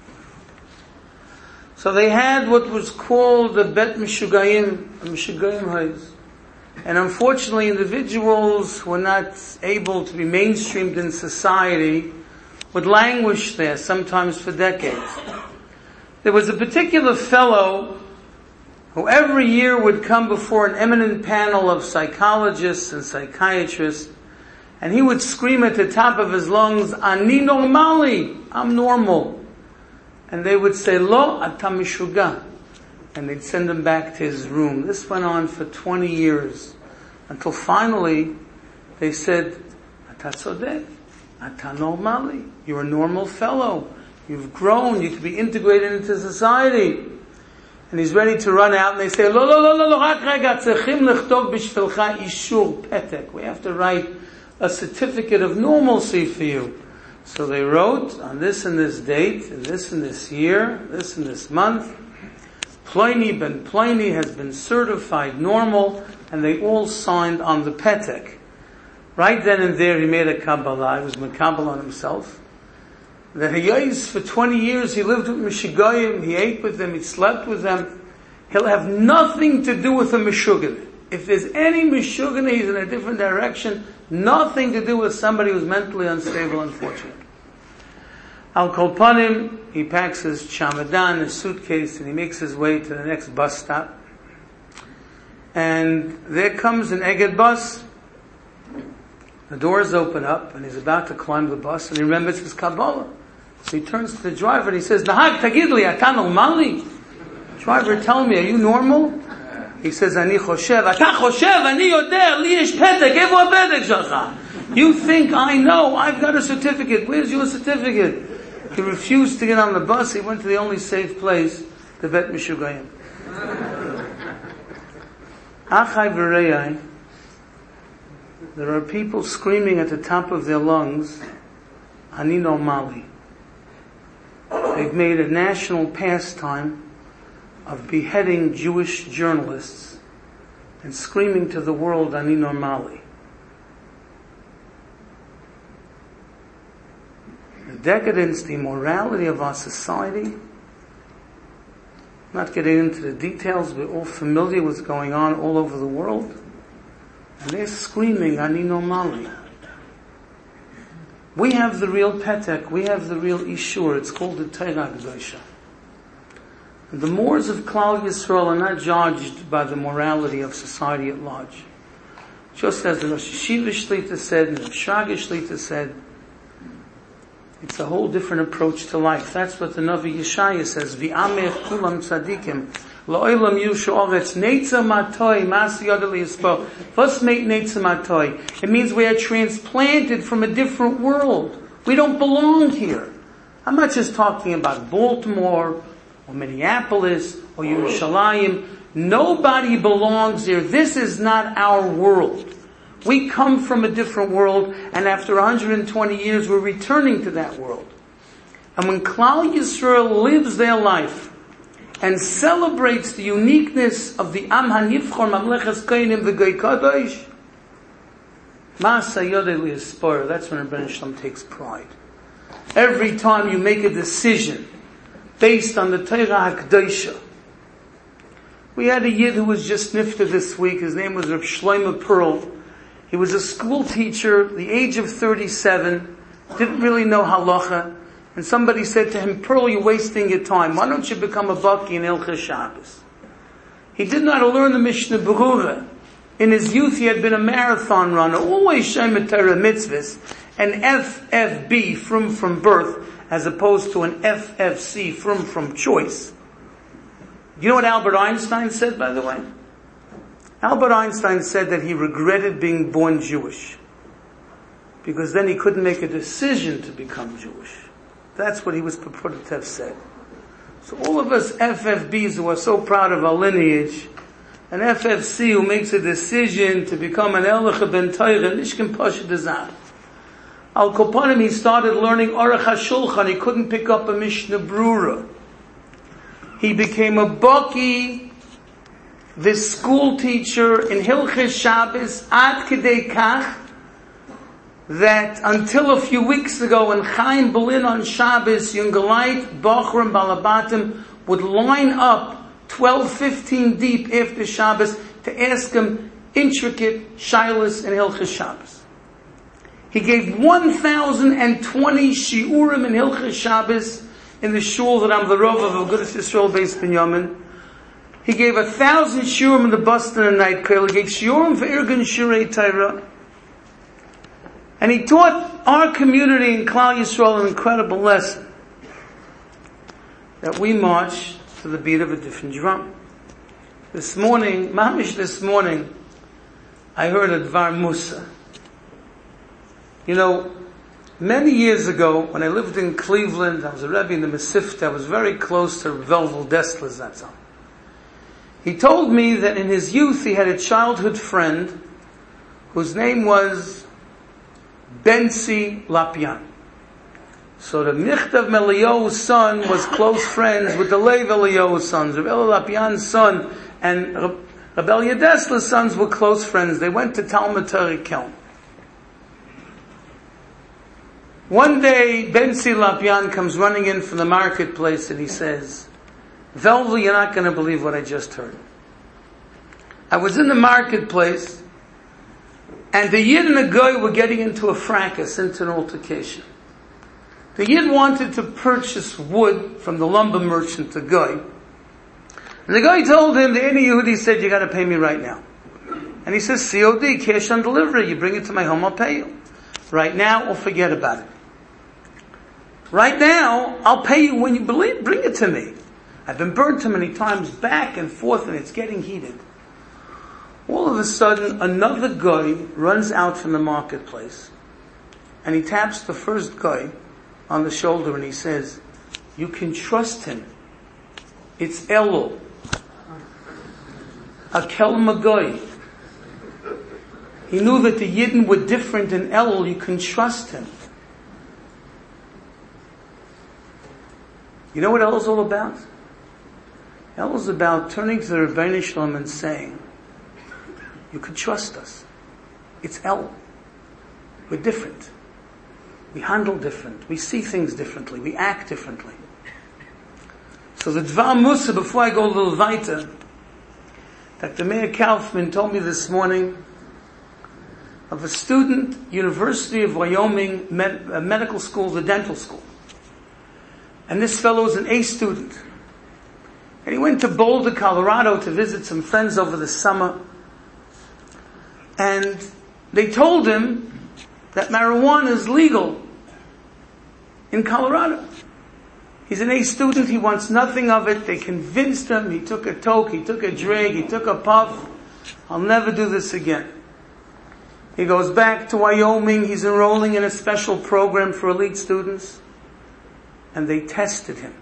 So they had what was called the Bet Mishugayim, a Mishugayim Haiz. And unfortunately, individuals who were not able to be mainstreamed in society would languish there, sometimes for decades. There was a particular fellow who every year would come before an eminent panel of psychologists and psychiatrists, and he would scream at the top of his lungs, "Ani normali, I'm normal." And they would say, "Lo, ata mishuga." And they'd send him back to his room. This went on for 20 years, until finally they said, "Ata tzodek, ata normali, you're a normal fellow. You've grown, you can be integrated into society." And he's ready to run out, and they say, "Lo, lo, lo, lo, lo, rak rega, tzechim lechtov bishvilcha ishur petek." We have to write a certificate of normalcy for you. So they wrote, on this and this date, and this year, this and this month, Pliny ben Pliny has been certified normal, and they all signed on the petek. Right then and there he made a Kabbalah, he was Mekabal on himself. The Hayais, for 20 years, he lived with Meshugayim, he ate with them, he slept with them. He'll have nothing to do with a Meshuggah. If there's any Meshuggah, he's in a different direction. Nothing to do with somebody who's mentally unstable, unfortunately. Al Kolpanim, he packs his chamadan, his suitcase, and he makes his way to the next bus stop. And there comes an Egged bus. The doors open up, and he's about to climb the bus, and he remembers his Kabbalah. So he turns to the driver and he says, "Nahag, tagid li, ata normali?" Driver, tell me, are you normal? He says, "Ani choshev." "Ata choshev, ani yoder, li yesh petek, evo hapedek shalcha?" You think I know, I've got a certificate. Where's your certificate? He refused to get on the bus. He went to the only safe place, the Bet Mishugayim. Achai v'reyai. There are people screaming at the top of their lungs, "Ani normali." They've made a national pastime of beheading Jewish journalists and screaming to the world, "Ani normali." The decadence, the immorality of our society, not getting into the details, we're all familiar with what's going on all over the world. And they're screaming, "Ani normali." We have the real petek, we have the real ishur, it's called the Torah Kedosha. The Moors of Klal Yisrael are not judged by the morality of society at large. Just as the Rosh Yeshiva Shlita said, and the Shaga Shlita said, it's a whole different approach to life. That's what the Navi Yeshaya says, "V'amech kulam tzadikim, lo'olam yushu oretz, neitza matoi, mas yodeli yispo." What's make neitza matoi? It means we are transplanted from a different world. We don't belong here. I'm not just talking about Baltimore, or Minneapolis, or Yerushalayim. Nobody belongs here. This is not our world. We come from a different world, and after 120 years, we're returning to that world. And when Klal Yisrael lives their life and celebrates the uniqueness of the Am HaNivchor, Mamleches Kohanim V'Goy Kadosh, Ma'aseh Yodei Li'Yispor, that's when Rebbeinu Shalom takes pride. Every time you make a decision based on the Torah HaKadosha. We had a Yid who was just nifta this week. His name was Reb Shlomo Pearl. He was a school teacher, the age of 37, didn't really know halacha, and somebody said to him, "Pearl, you're wasting your time. Why don't you become a baki in Ilchas Shabbos?" He didn't know how to learn the Mishnah Berurah. In his youth, he had been a marathon runner, always Shemet Torah mitzvahs, an FFB from birth, as opposed to an FFC from choice. You know what Albert Einstein said, by the way? Albert Einstein said that he regretted being born Jewish, because then he couldn't make a decision to become Jewish. That's what he was purported to have said. So all of us FFBs who are so proud of our lineage, an FFC who makes a decision to become an Elocha ben Torah, Nishkin Pasha Dezah. Al Kopanim, he started learning Aruch HaShulchan. He couldn't pick up a Mishnah Brura. He became a Baki, the school teacher in Hilchos Shabbos, Ad Kedei Kach, that until a few weeks ago in Chaim Berlin on Shabbos, Yungalite, Bachrim, Balabatim would line up 12, 15 deep after Shabbos to ask him intricate shilas in Hilchos Shabbos. He gave 1,020 shiurim in Hilchos Shabbos in the shul that I'm the Rav of Agudas Yisrael Beis Binyamin. He gave 1,000 shiurim in the Boston Night Koil. He gave shiurim for Irgun Shirei Torah. And he taught our community in Klal Yisrael an incredible lesson. That we march to the beat of a different drum. This morning, I heard a Dvar Musa. You know, many years ago, when I lived in Cleveland, I was a Rebbe in the Mesivta, I was very close to Velvel Dessler, that's all. He told me that in his youth he had a childhood friend whose name was Bensi Lapian. So the Michtav Meliyahu's son was close friends with the Lev Eliyahu's sons. Reb Eli Lapian's son and Reb Elia Dessler's sons were close friends. They went to Talmud Torah Kelm. One day, Bensi Lapian comes running in from the marketplace and he says, Velvel, you're not going to believe what I just heard. I was in the marketplace and the Yid and the Goy were getting into a fracas, into an altercation. The Yid wanted to purchase wood from the lumber merchant, the Goy. And the Goy told him, the Eni Yehudi said, you got to pay me right now. And he says, COD, cash on delivery. You bring it to my home, I'll pay you. Right now, or forget about it. Right now, I'll pay you when you believe. Bring it to me. I've been burned too many times back and forth and it's getting heated. All of a sudden, another guy runs out from the marketplace and he taps the first guy on the shoulder and he says, you can trust him. It's Elul. Akel Magoy. He knew that the Yidden were different in Elul. You can trust him. You know what Elul's all about? Elul's about turning to the Rebbeinu Shalom and saying, you can trust us. It's Elul. We're different. We handle different. We see things differently. We act differently. So the Dvar Musa, before I go a little weiter, Dr. Meir Kaufman told me this morning of a student, University of Wyoming Medical School, the dental school. And this fellow was an A student. And he went to Boulder, Colorado to visit some friends over the summer. And they told him that marijuana is legal in Colorado. He's an A student, he wants nothing of it. They convinced him, he took a toke, he took a drag, he took a puff. I'll never do this again. He goes back to Wyoming, he's enrolling in a special program for elite students. And they tested him.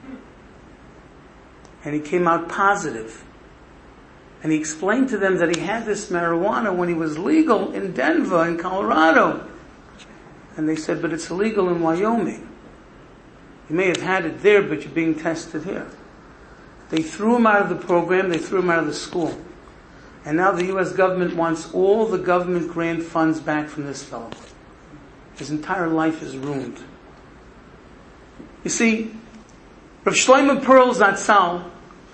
And he came out positive. And he explained to them that he had this marijuana when he was legal in Denver, in Colorado. And they said, but it's illegal in Wyoming. You may have had it there, but you're being tested here. They threw him out of the program, they threw him out of the school. And now the U.S. government wants all the government grant funds back from this fellow. His entire life is ruined. You see, Rav Shlomo Pearl Zatzal,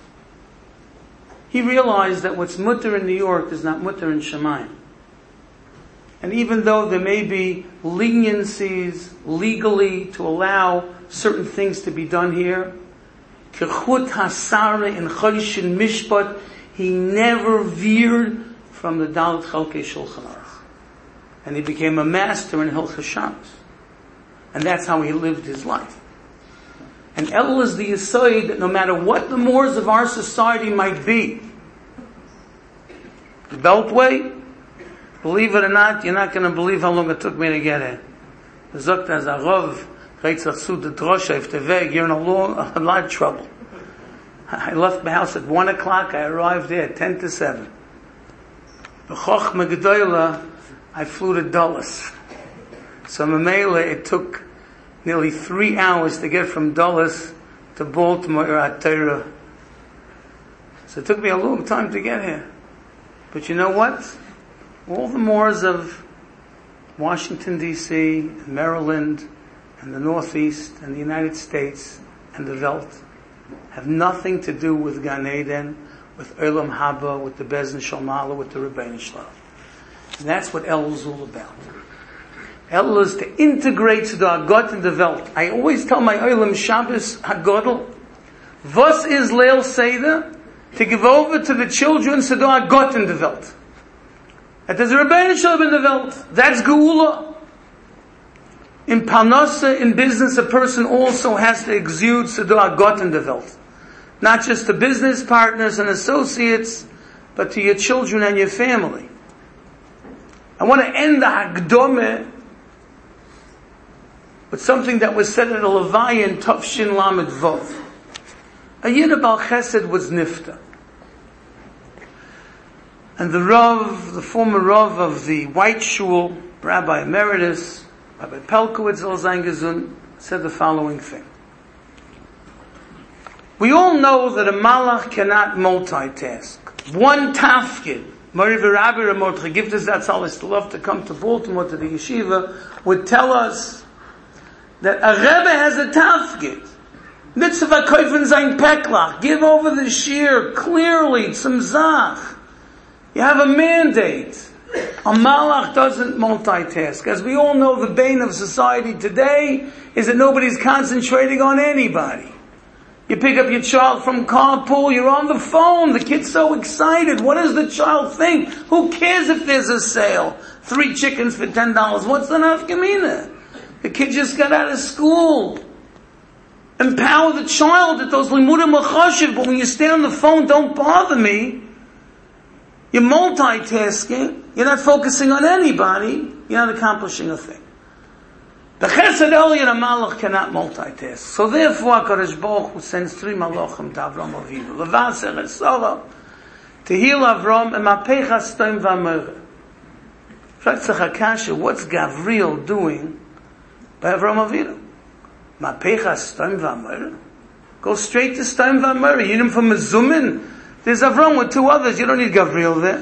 he realized that what's mutter in New York is not mutter in Shemayim. And even though there may be leniencies legally to allow certain things to be done here, Kechut Hasare in Chodeshin Mishpat, he never veered from the Dalet Chalkei Shulchan Aruch. And he became a master in Hilchos Shabbos. And that's how he lived his life. And Elul is the Yesod that no matter what the mores of our society might be, the Beltway, believe it or not, you're not going to believe how long it took me to get here. You're in a lot of trouble. I left my house at 1 o'clock, I arrived there at 10 to 7. B'chochma Gedola, I flew to Dulles. So Mamela, it took nearly 3 hours to get from Dulles to Baltimore at Torah. So it took me a long time to get here. But you know what? All the mores of Washington, D.C., and Maryland, and the Northeast, and the United States, and the Welt have nothing to do with Gan Eden, with Olam Haba, with the Beis Din Shel Maalah, with the Rebbeinu Shalom. And that's what Elul is all about. Elul is to integrate the Agot in the Welt. I always tell my Olam Shabbos Hagodel, was is Leil Seder? To give over to the children to the Agot in the Welt. That there's a Rebbeinu Shalom in the Welt. That's Geula. In Parnasa, in business, a person also has to exude Tzedakah Agot in the Welt. Not just to business partners and associates, but to your children and your family. I want to end the Hagdome with something that was said at a Levaya in Tafshin Lamed Vov. A Yid Bal Chesed was Nifta. And the Rav, the former Rav of the White Shul, Rabbi Emeritus, Rabbi Pelkowitz Al-Zangezun, said the following thing. We all know that a malach cannot multitask. One tafkid, Mori V'Rabbi Ramotcha, give us that solace to love to come to Baltimore to the yeshiva, would tell us that a Rebbe has a tafkid. Mitzvah koifen zayin peklach, give over the shir clearly, tzimzach. You have a mandate. A malach doesn't multitask. As we all know, the bane of society today is that nobody's concentrating on anybody. You pick up your child from carpool, you're on the phone, the kid's so excited. What does the child think? Who cares if there's a sale? 3 chickens for $10. What's the nafkamina? The kid just got out of school. Empower the child at those limudim l'chashiv, but when you stay on the phone, don't bother me. You're multitasking, you're not focusing on anybody, you're not accomplishing a thing. The Chesed Elyon Malach cannot multitask. So therefore, HaKadosh Baruch Hu sends 3 malachim to Avram Avinu. Levaser Esora, to heal Avram, and Mapecha Stoim V'Amorah. Fratzach HaKasha, what's Gavriel doing by Avram Avinu? Mapecha Stoim V'Amorah? Go straight to Stoim V'Amorah. You need him from Mezumin. There's Avram with 2 others. You don't need Gavriel there.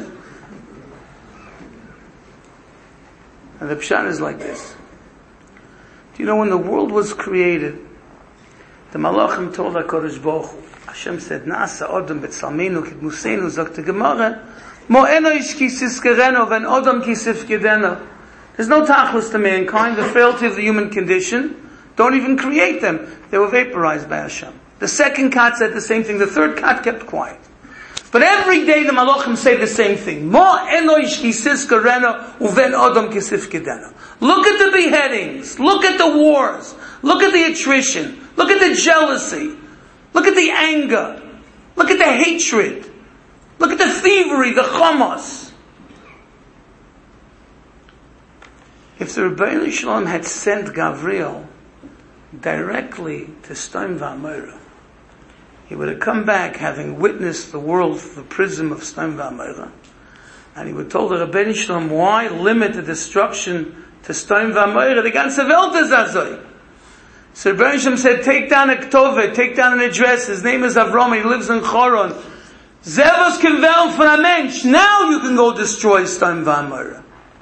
And the pshat is like this. Do you know when the world was created, the Malachim told HaKadosh Baruch Hu, Hashem said, Na'asa Odom b'tzalmeinu k'dmusenu, zok te Gemara, Mo eno ish ki siskereno, ven Odom ki sifkedeno. There's no tachlis to mankind, the frailty of the human condition. Don't even create them. They were vaporized by Hashem. The second cat said the same thing. The third cat kept quiet. But every day the Malachim say the same thing. Mo eno ish ki siskereno, uven Odom ki sifkedeno. Look at the beheadings. Look at the wars. Look at the attrition. Look at the jealousy. Look at the anger. Look at the hatred. Look at the thievery, the chamas. If the Rebbeinu Shalom had sent Gavriel directly to Stoim V'Amorah, he would have come back having witnessed the world through the prism of Stoim V'Amorah, and he would have told the Rebbeinu Shalom, why limit the destruction to Stoim V'Amorah? The ganze Welt is azoi. So Rebbeinu Shalom said, take down a ktovet, take down an address. His name is Avram, he lives in Choron. Zevos Kinvel von a Mensch. Now you can go destroy Stoim V'Amorah.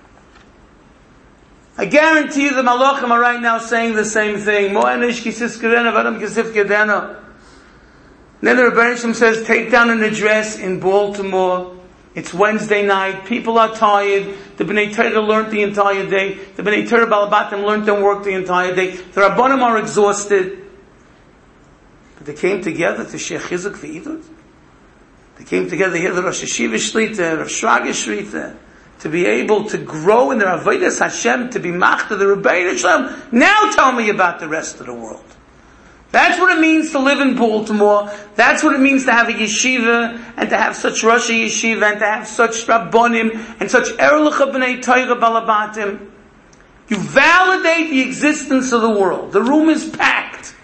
I guarantee you the Malachim are right now saying the same thing. Mo enish ki siskereno, v'adam ki sifkedeno. Then the Rebbeinu Shalom says, take down an address in Baltimore. It's Wednesday night. People are tired. The B'nai Torah learned the entire day. The B'nai Torah Balabatim learned and worked the entire day. The Rabbanim are exhausted. But they came together to share Chizuk V'Idut. They came together to hear the Rosh Hashiva Shlita, Rosh Shraga Shlita, to be able to grow in their Avodas Hashem, to be Machta, the Rebbeinu Shalom. Now tell me about the rest of the world. That's what it means to live in Baltimore. That's what it means to have a yeshiva, and to have such Rosh Yeshiva, and to have such Rabbonim, and such Erlicha B'nai Torah Balabatim. You validate the existence of the world. The room is packed.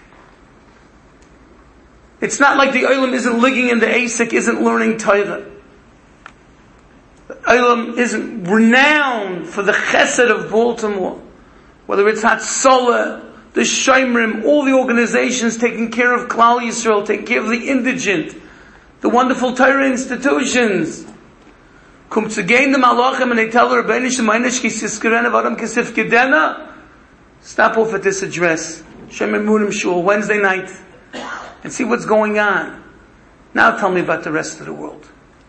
It's not like the Olam isn't ligging in the Asik, isn't learning Torah. The Olam isn't renowned for the chesed of Baltimore. Whether it's Hatzalah, the Shomrim, all the organizations taking care of Klal Yisrael, taking care of the indigent, the wonderful Torah institutions. Kommt zu gehen dem Malachim and they tell her, stop off at this address, Shomrim Munim Shul, Wednesday night, and see what's going on. Now tell me about the rest of the world.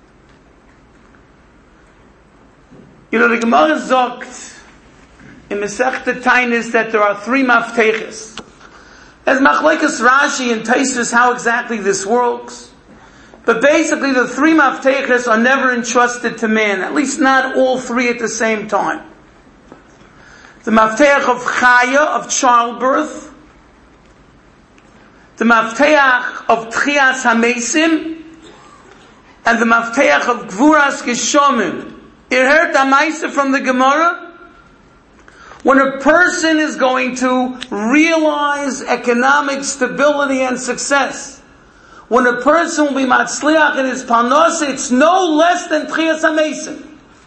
You know, the Gemara sagt in Masechta Tainis that there are 3 mafteches. As Machlekes Rashi and Taisus how exactly this works. But basically the 3 mafteches are never entrusted to man, at least not all 3 at the same time. The maftech of Chaya, of childbirth, the maftech of Tchias HaMesim, and the maftech of Gvuras Geshomim. You heard the Maisa from the Gemara? When a person is going to realize economic stability and success, when a person will be matzliach in his parnasa, it's no less than Tchias HaMesim.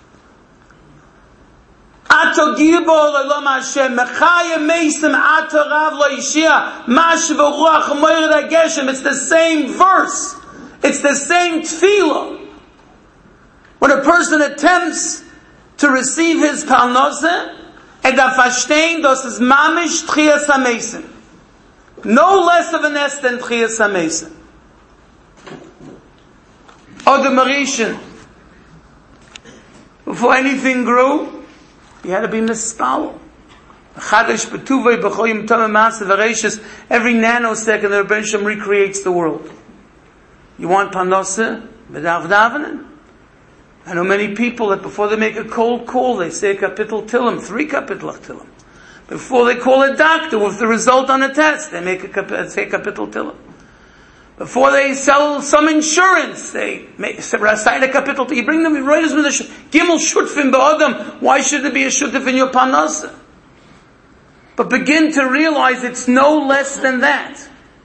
Ato gibor le'lam Hashem, mechaya mesim ato rav lo yishia, mashe v'ruach moired hageshem. It's the same verse. It's the same tefillah. When a person attempts to receive his parnasa, and verstehen, das ist mamish Tchias HaMesim. No less of an S than Tchias HaMesim. Or the Mauritian. Before anything grew, you had to be mispal. Every nanosecond the Rebbe Shem recreates the world. You want parnasa? B'dav davening. I know many people that before they make a cold call, they say a kapitel tillim, 3 kapitel tillim. Before they call a doctor with the result on a test, they say kapitel tillim. Before they sell some insurance, they recite a kapitel tillim. You bring them, you write them with a gimel shutfim ba'adam. Why should there be a shutf in your parnasa? But begin to realize it's no less than that.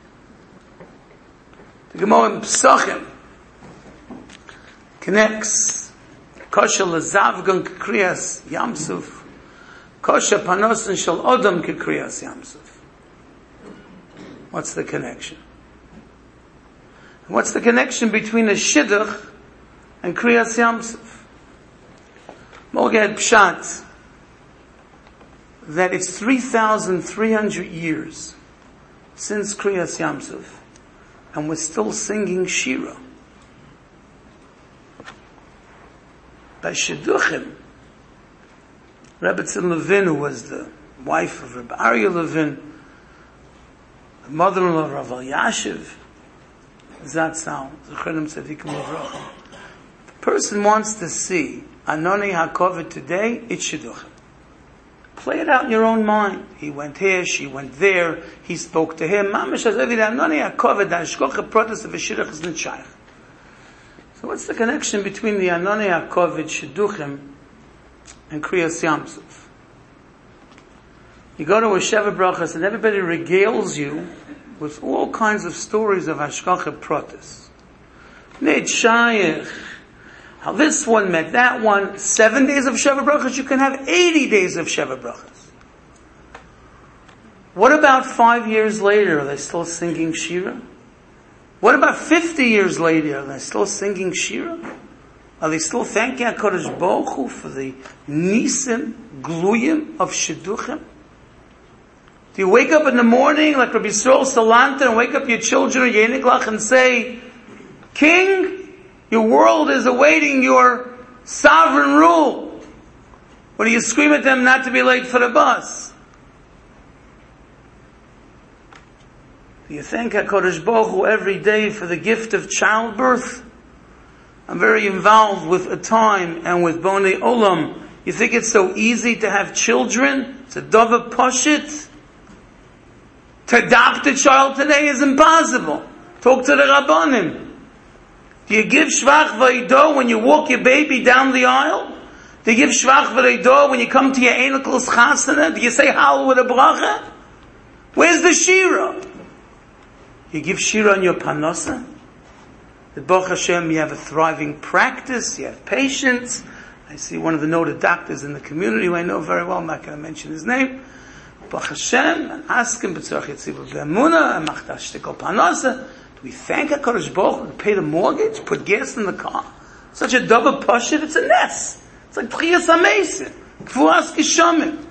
The Gemara in Pesachim connects Kosher lezavgon kekriyas yamsuf, kosher panosin shel odom kekriyas yamsuf. What's the connection? What's the connection between a shidduch and kriyas yamsuf? Moged pshat that it's 3,300 years since kriyas yamsuf, and we're still singing Shira. By Shidduchim, Rebbetzin Levin, who was the wife of Rebbe Aryeh Levin, the mother-in-law of Rav Elyashiv, Zatzal, Zecherim Tzadikim Levrochim. The person wants to see Anoni HaKovid today, it's Shidduchim. Play it out in your own mind. He went here, she went there, he spoke to him. Mamash Azevi, Anoni HaKovid, Hashkocha Protas of Shidduch is Nitshayach. So what's the connection between the Anoni HaKovid Shidduchim and Kriyas Yamsuf? You go to a Sheva Brachas and everybody regales you with all kinds of stories of Hashkocha Protas. Nitshayach. How this one met that one. 7 days of Sheva Brachas, you can have 80 days of Sheva Brachas. What about 5 years later? Are they still singing Shira? What about 50 years later? Are they still singing Shira? Are they still thanking HaKadosh Baruch Hu for the Nisim Gluyim of Shidduchim? Do you wake up in the morning like Rabbi Yisrael Salanter and wake up your children or your Yeniklach and say, King, your world is awaiting your sovereign rule? Or do you scream at them not to be late for the bus? Do you thank HaKadosh Baruch Hu every day for the gift of childbirth? I'm very involved with a time and with Bonei Olam. You think it's so easy to have children? It's a dava pashit. To adopt a child today is impossible. Talk to the Rabbanim. Do you give Shvach V'Eido when you walk your baby down the aisle? Do you give Shvach V'Eido when you come to your Einiklus Chasana? Do you say Hallel with a bracha? Where's the Shira? You give Shira on your Parnasa? The Baruch Hashem, you have a thriving practice, you have patience. I see one of the noted doctors in the community who I know very well, I'm not going to mention his name. Baruch Hashem, and ask him, B'tzorach Yetziva V'Emunah, and Machdash Shtikol Parnasa. Do we thank HaKadosh Baruch Hu to pay the mortgage, put gas in the car? Such a double pashut, it's a nest. It's like Tchiyas HaMesim, Kfuras Kishomim.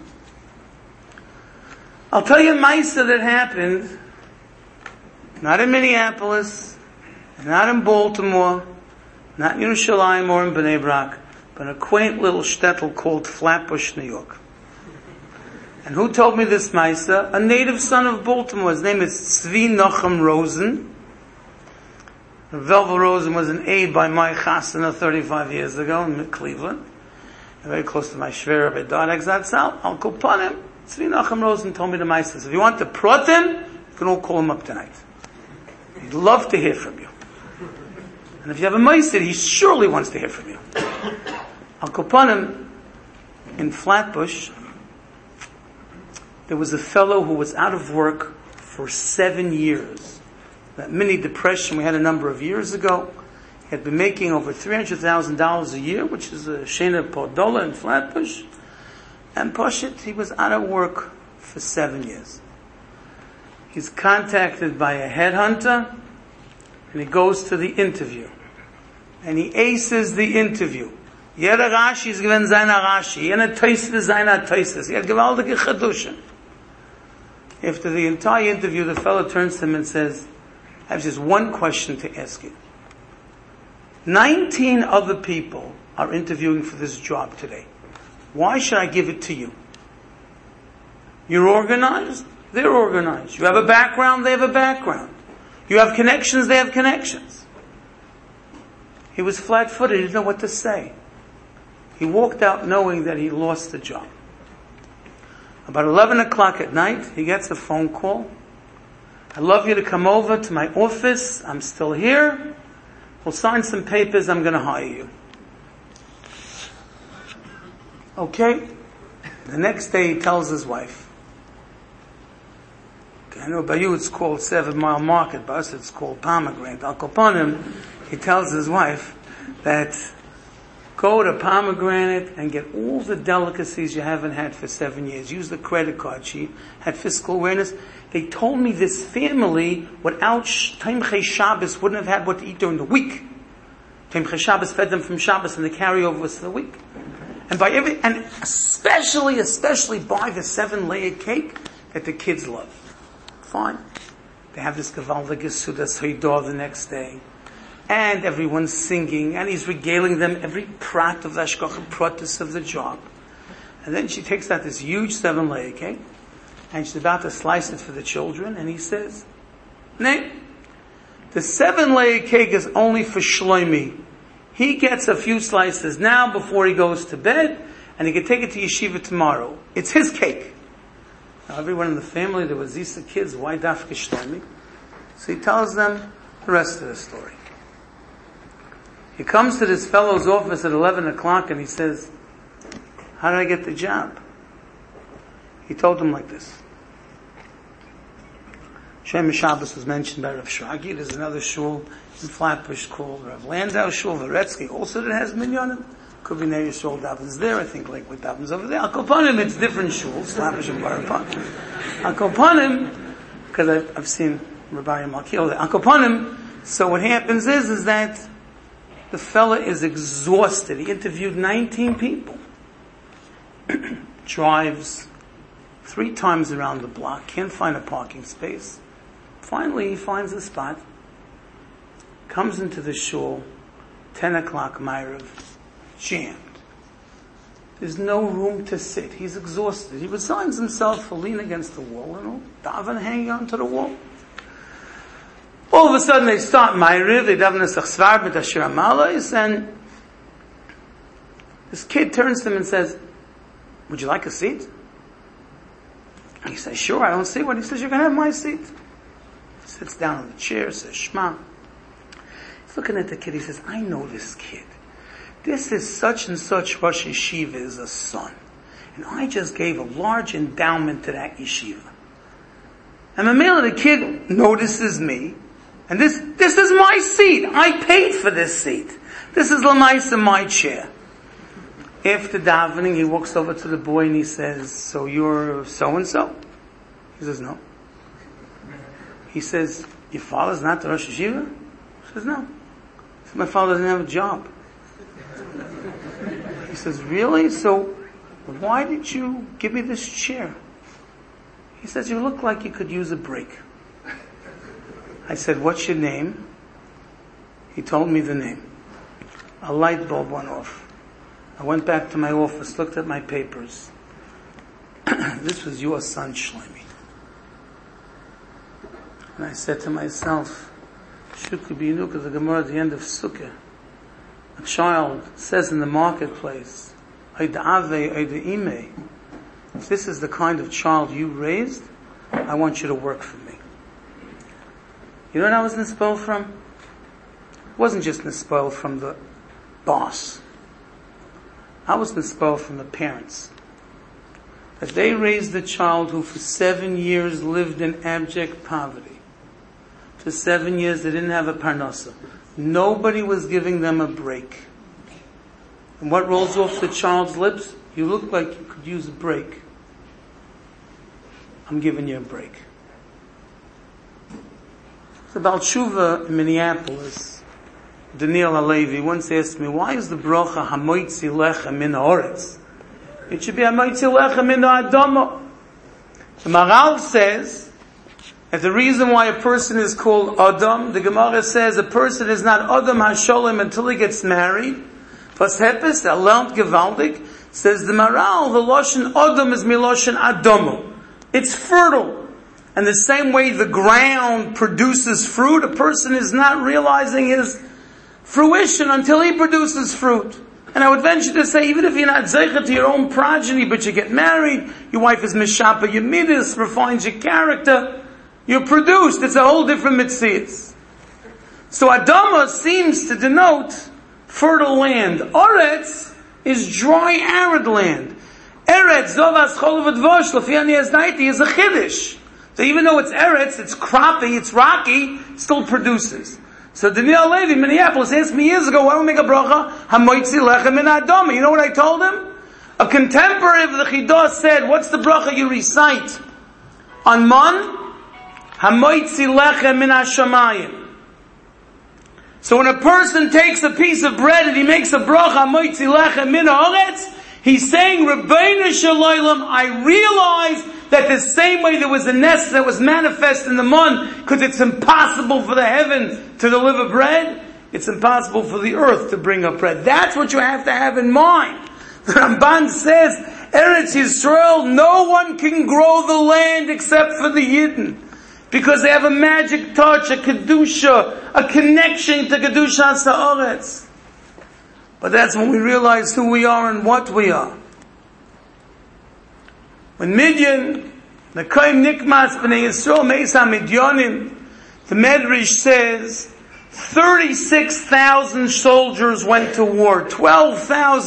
I'll tell you a Maisa that happened, not in Minneapolis, not in Baltimore, not in Yerushalayim or in Bnei Brak, but in a quaint little shtetl called Flatbush, New York. And who told me this Maisa? A native son of Baltimore. His name is Tzvi Nochem Rosen. Velva Rosen was an aide by my chasana 35 years ago in Cleveland. Very close to my shver Rabbi Darek Zatzal. I'll go upon him. Tzvi Nochem Rosen told me the Maisa. If you want to prot him, you can all call him up tonight. He'd love to hear from you. And if you have a Maisa, he surely wants to hear from you. I'll go upon him in Flatbush. There was a fellow who was out of work for 7 years. That mini depression we had a number of years ago. He had been making over $300,000 a year, which is a Shena Pordola in Flatbush. And Pashit, he was out of work for 7 years. He's contacted by a headhunter, and he goes to the interview. And he aces the interview. Jeder Rashi ist gewinn seiner Rashi. Jeder Teus ist seiner Teusis. He had gewaltige Chedushin. After the entire interview, the fellow turns to him and says, I have just one question to ask you. 19 other people are interviewing for this job today. Why should I give it to you? You're organized, they're organized. You have a background, they have a background. You have connections, they have connections. He was flat-footed, he didn't know what to say. He walked out knowing that he lost the job. About 11 o'clock at night, he gets a phone call. I'd love you to come over to my office. I'm still here. We'll sign some papers. I'm going to hire you. Okay. The next day he tells his wife. I know by you it's called 7 Mile Market. By us it's called Pomegranate. Al Kaponim, he tells his wife that go to Pomegranate and get all the delicacies you haven't had for 7 years. Use the credit card. She had fiscal awareness. They told me this family, without Tomchei Shabbos, wouldn't have had what to eat during the week. Tomchei Shabbos fed them from Shabbos, and the carryover was for the week. And especially buy the 7-layer cake that the kids love. Fine. They have this Gavaldige Sudas Haidor the next day. And everyone's singing, and he's regaling them every prat of the Ashkocha Protis of the job. And then she takes out this huge 7-layer cake, and she's about to slice it for the children, and he says, "Nay, the 7-layer cake is only for Shlomi. He gets a few slices now before he goes to bed, and he can take it to yeshiva tomorrow. It's his cake." Now everyone in the family, there was Zisa kids, why Dafka Shlomi? So he tells them the rest of the story. He comes to this fellow's office at 11 o'clock and he says, how did I get the job? He told him like this. Shem Shabbos was mentioned by Rav Shragi. There's another shul in Flatbush called Rav Landau Shul, Varetsky, also that has minyanim. Could be Neri Shul Davins there, I think Lakewood Davins over there. Al Kopanim, it's different shuls, Flatbush and Barapan. Al Kopanim, because I've seen Rabbi Malkiel there. Al Kopanim, so what happens is that the fella is exhausted. He interviewed 19 people. Drives 3 times around the block, can't find a parking space. Finally, he finds a spot, comes into the shul, 10 o'clock Ma'ariv, jammed. There's no room to sit. He's exhausted. He resigns himself to lean against the wall and daven hanging onto the wall. All of a sudden they start Ma'ariv, they daven a Sechsvar with Ashir Amalais, and this kid turns to him and says, would you like a seat? He says, sure, I don't see what. He says, you can have my seat. He sits down in the chair, says, Shema. He's looking at the kid, he says, I know this kid. This is such and such Rosh Yeshiva is a son. And I just gave a large endowment to that yeshiva. And the kid notices me. And this is my seat. I paid for this seat. This is Lamaisa, my chair. After davening, he walks over to the boy and he says, so you're so-and-so? He says, no. He says, your father's not the Rosh Yeshiva? He says, no. He says, my father doesn't have a job. He says, really? So why did you give me this chair? He says, you look like you could use a break. I said, what's your name? He told me the name. A light bulb went off. I went back to my office, looked at my papers. This was your son, Shlomi. And I said to myself, Shukri B'Yinuk is the Gemara at the end of Sukkah. A child says in the marketplace, if this is the kind of child you raised, I want you to work for me. You know what I was nispoiled from? It wasn't just nispoiled from the boss. I was nispoiled from the parents. That they raised a child who for 7 years lived in abject poverty. For 7 years they didn't have a parnasa. Nobody was giving them a break. And what rolls off the child's lips? You look like you could use a break. I'm giving you a break. It's about Tshuva in Minneapolis. Daniel Halevi once asked me, why is the bracha hamoitzi lecha min haaretz? It should be hamoitzi lecha min ha'adama. The Maral says that the reason why a person is called Adam, the Gemara says a person is not Adam HaSholem until he gets married. Plus Hepes, Alant Gevaldik, says the Maral, the Loshen Adam is Miloshen Adamu. It's fertile. And the same way the ground produces fruit, a person is not realizing his fruition until he produces fruit. And I would venture to say, even if you're not zeichet to your own progeny, but you get married, your wife is mishapa your midas, refines your character, you're produced. It's a whole different mitzvahs. So Adama seems to denote fertile land. Oretz is dry, arid land. Eretz, Zovas, Cholav, Dvosh, Lafiani Aznaiti is a chiddush. So even though it's Eretz, it's croppy, it's rocky, it still produces. So Daniel Levy, Minneapolis, asked me years ago, why don't we make a bracha? Hamoitzi lechem min Adama. You know what I told him? A contemporary of the Chidah said, what's the bracha you recite? On Man? Hamoitzi lechem min hashamayim. So when a person takes a piece of bread and he makes a bracha, Hamoitzi lechem min haaretz, he's saying, Rabbeinu Shalom, I realize that the same way there was a nest that was manifest in the mun, because it's impossible for the heavens to deliver bread, it's impossible for the earth to bring up bread. That's what you have to have in mind. The Ramban says, Eretz Yisrael, no one can grow the land except for the Yidden. Because they have a magic touch, a Kedusha, a connection to Kedusha Sa'aretz. But that's when we realize who we are and what we are. When Midian, the Koim Nikmas B'nai Yisrael Meisa Midyanim, the Medrash says 36,000 soldiers went to war. 12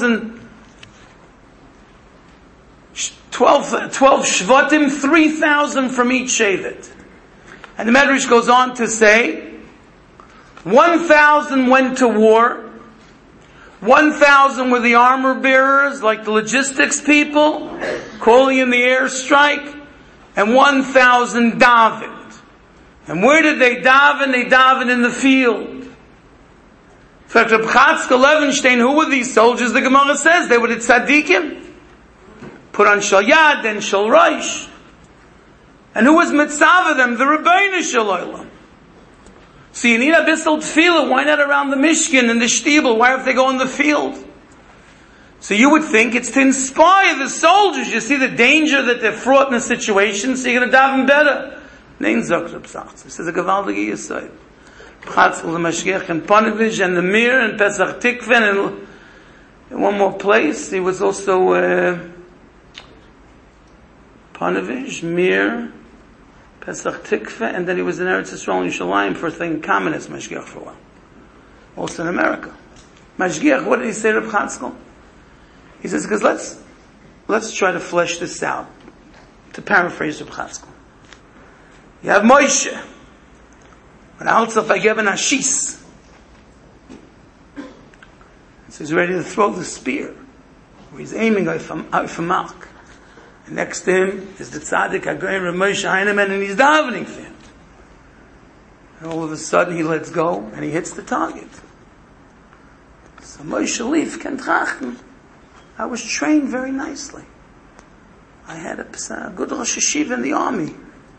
Shvatim, 3,000 from each Shevet. And the Medrash goes on to say 1,000 went to war. 1,000 were the armor bearers, like the logistics people, calling in the airstrike, and 1,000 davened. And where did they daven? They davened in the field. In fact, Reb Chatzkel Levenstein, who were these soldiers? The Gemara says they were the tzaddikim. Put on Shal Yad, then Shal Rosh. And who was mitzvah them? The Rabbeinu Shalom. So you need a bissel tefillah. Why not around the Mishkan and the Shtibel? Why have they go in the field? So you would think it's to inspire the soldiers. You see the danger that they're fraught in a situation, so you're going to daven better. Nein Zakrab sagt. This is a gewaltige Yesod. Chatzkel, the Mashgiach, and Panovich, and the Mir, and Pesach Tikven, and in one more place, he was also Panovich, Mir, Pesach Tikva, and then he was in Eretz Yisrael and Yerushalayim for a thing common as Mashgiach for a while. Also in America. Mashgiach, what did he say to Reb Chatzkel? He says, because let's try to flesh this out. To paraphrase Reb Chatzkel. You have Moshe. When Altzach Vaygeven Ashis. So he's ready to throw the spear. Where he's aiming off a mark. And next to him is the tzaddik HaGoyim Reb Moshe Heinemann, and he's davening for him. And all of a sudden he lets go and he hits the target. So Moshe Leif can trachten. I was trained very nicely. I had a good Rosh Hashiva in the army.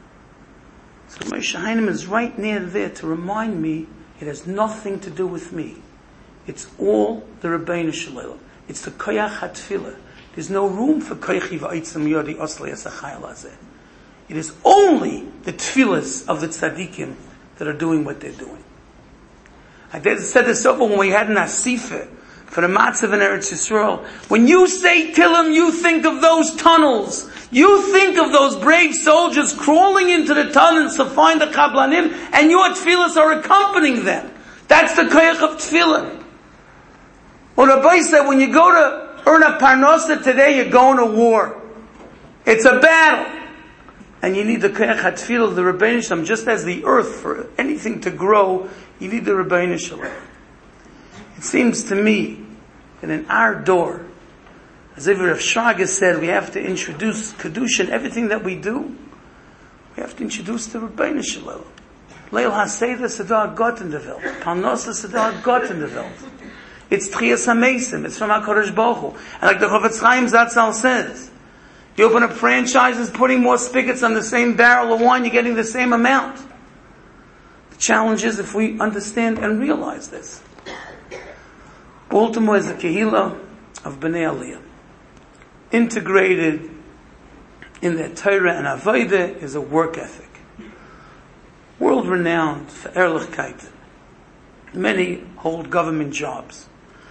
So Moshe Heinemann is right near there to remind me it has nothing to do with me. It's all the Rebbeinu Shalom. It's the Koyach HaTfilah. There's no room for Koychi V'aitzim Yodi Osli Esachayel Hazeh. It is only the Tfilas of the Tzaddikim that are doing what they're doing. I said this over when we had an Asifah for the Matzav in Eretz Yisrael. When you say Tillim, you think of those tunnels. You think of those brave soldiers crawling into the tunnels to find the Kablanim, and your Tfilas are accompanying them. That's the Koyach of Tfilah. Or Rabbi said, when you go to earn a Parnosa today, you're going to war. It's a battle. And you need the Koyach HaTfilah, the Rebbeinu Shalom, just as the earth, for anything to grow, you need the Rebbeinu Shalom. It seems to me that in our door, as Rav Shraga said, we have to introduce Kedusha in everything that we do. We have to introduce the Rebbeinu Shalom. Leil HaSeder Sedar Gott in the Welt. Parnosa Sedar Gott in the Welt. It's Tchias HaMeisim. It's from HaKadosh Baruch Hu. And like the Chofetz Chaim Zatzal says, you open up franchises, putting more spigots on the same barrel of wine, you're getting the same amount. The challenge is if we understand and realize this. Baltimore is a Kehillah of Bnei Aliyah. Integrated in their Torah and Avodah is a work ethic. World renowned for Ehrlichkeit. Many hold government jobs.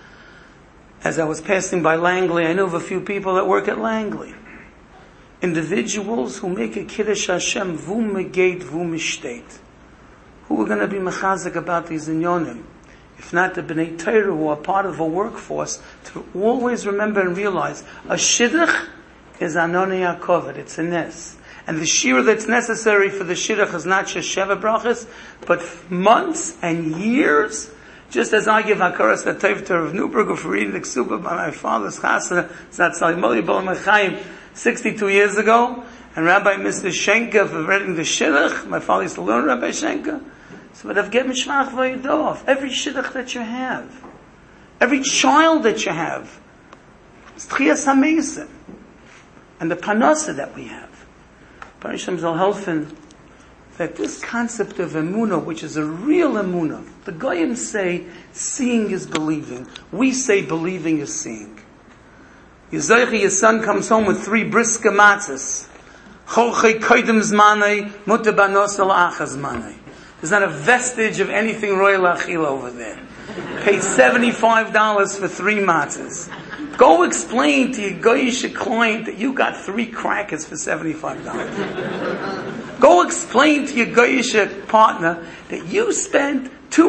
As I was passing by Langley, I knew of a few people that work at Langley. Individuals who make a Kiddush Hashem, vum megate, vum ishtet. Who are going to be mechazik about these inyonim? If not the Bnei Torah who are part of a workforce, to always remember and realize, a shidduch is anoni yakoved, it's a nes. And the shira that's necessary for the shidduch is not just sheva brachas, but months and years. Just as I give hakaras l'tov to Rav Newberger for reading the Ksuba by my father's chasana, Zatzal Yimoli B'Olam HaChaim, 62 years ago, and Rabbi Mr. Shenka for reading the shidduch. My father used to learn Rabbi Shenka. So, but I've given Shmach Vayidov. Every shidduch that you have, every child that you have, it's Tchias HaMeisim, and the Parnosa that we have. Parisham Zal Helfen, that this concept of emunah, which is a real emunah, the Goyim say seeing is believing. We say believing is seeing. Yizaychi, your son comes home with 3 briska matzahs. Cholchei koidem zmanei, muta banos al achaz zmanei. There's not a vestige of anything royal achila over there. Pay $75 for 3 matzahs. Go explain to your goyish client that you got 3 crackers for $75. Go explain to your goyish partner that you spent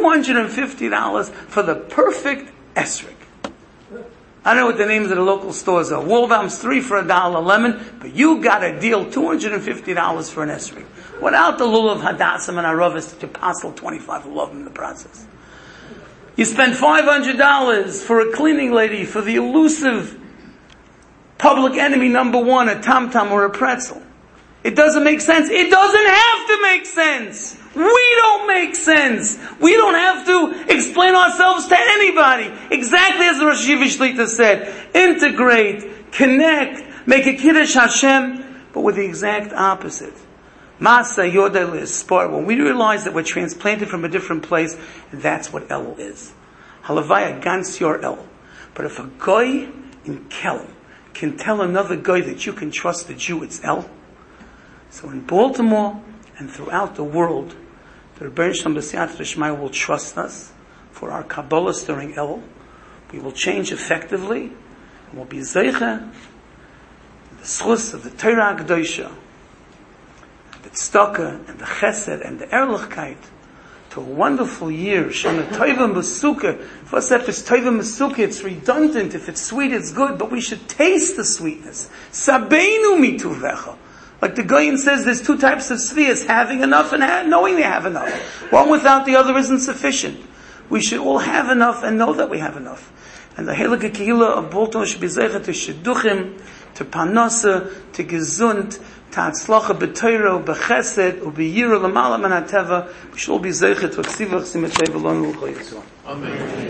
$250 for the perfect esrog. I don't know what the names of the local stores are. Waldbaum's 3 for $1 lemon, but you got a deal, $250 for an esrog. Without the lulav hadassim and aravis that you passel 25 love in the process. You spend $500 for a cleaning lady for the elusive public enemy number 1, a tom-tom or a pretzel. It doesn't make sense. It doesn't have to make sense. We don't make sense. We don't have to explain ourselves to anybody. Exactly as the Rosh Yeshiva Shlita said. Integrate, connect, make a Kiddush Hashem, but with the exact opposite. Masa Yodel is sport. When we realize that we're transplanted from a different place, that's what El is. Halavaya gans your El. But if a guy in Kelm can tell another guy that you can trust the Jew, it's El. So in Baltimore and throughout the world, the Rebbeinu Shalom B'Siyat Rishmai will trust us for our Kabbalah during El. We will change effectively, and we'll be Zeicha, the schus of the Torah Kedosha, the tzedakah and the chesed and the erlichkeit, to a wonderful year. Shana Toiva Masuka. First, if it's Toiva Masuka, it's redundant. If it's sweet, it's good, but we should taste the sweetness. Sabeinu mituvecha. Like the Goyen says, there's two types of svias, having enough and knowing they have enough. One without the other isn't sufficient. We should all have enough and know that we have enough. And the Heilige Kehillah of Baltimore should be zeicha to shidduchim, to panasa, to gesund, to hatzlacha b'toiro, b'chesed, u'b'yiru l'mala man hateva. We should all be zeicha to aksivach simetei v'lonu l'chol Yisrael. Amen.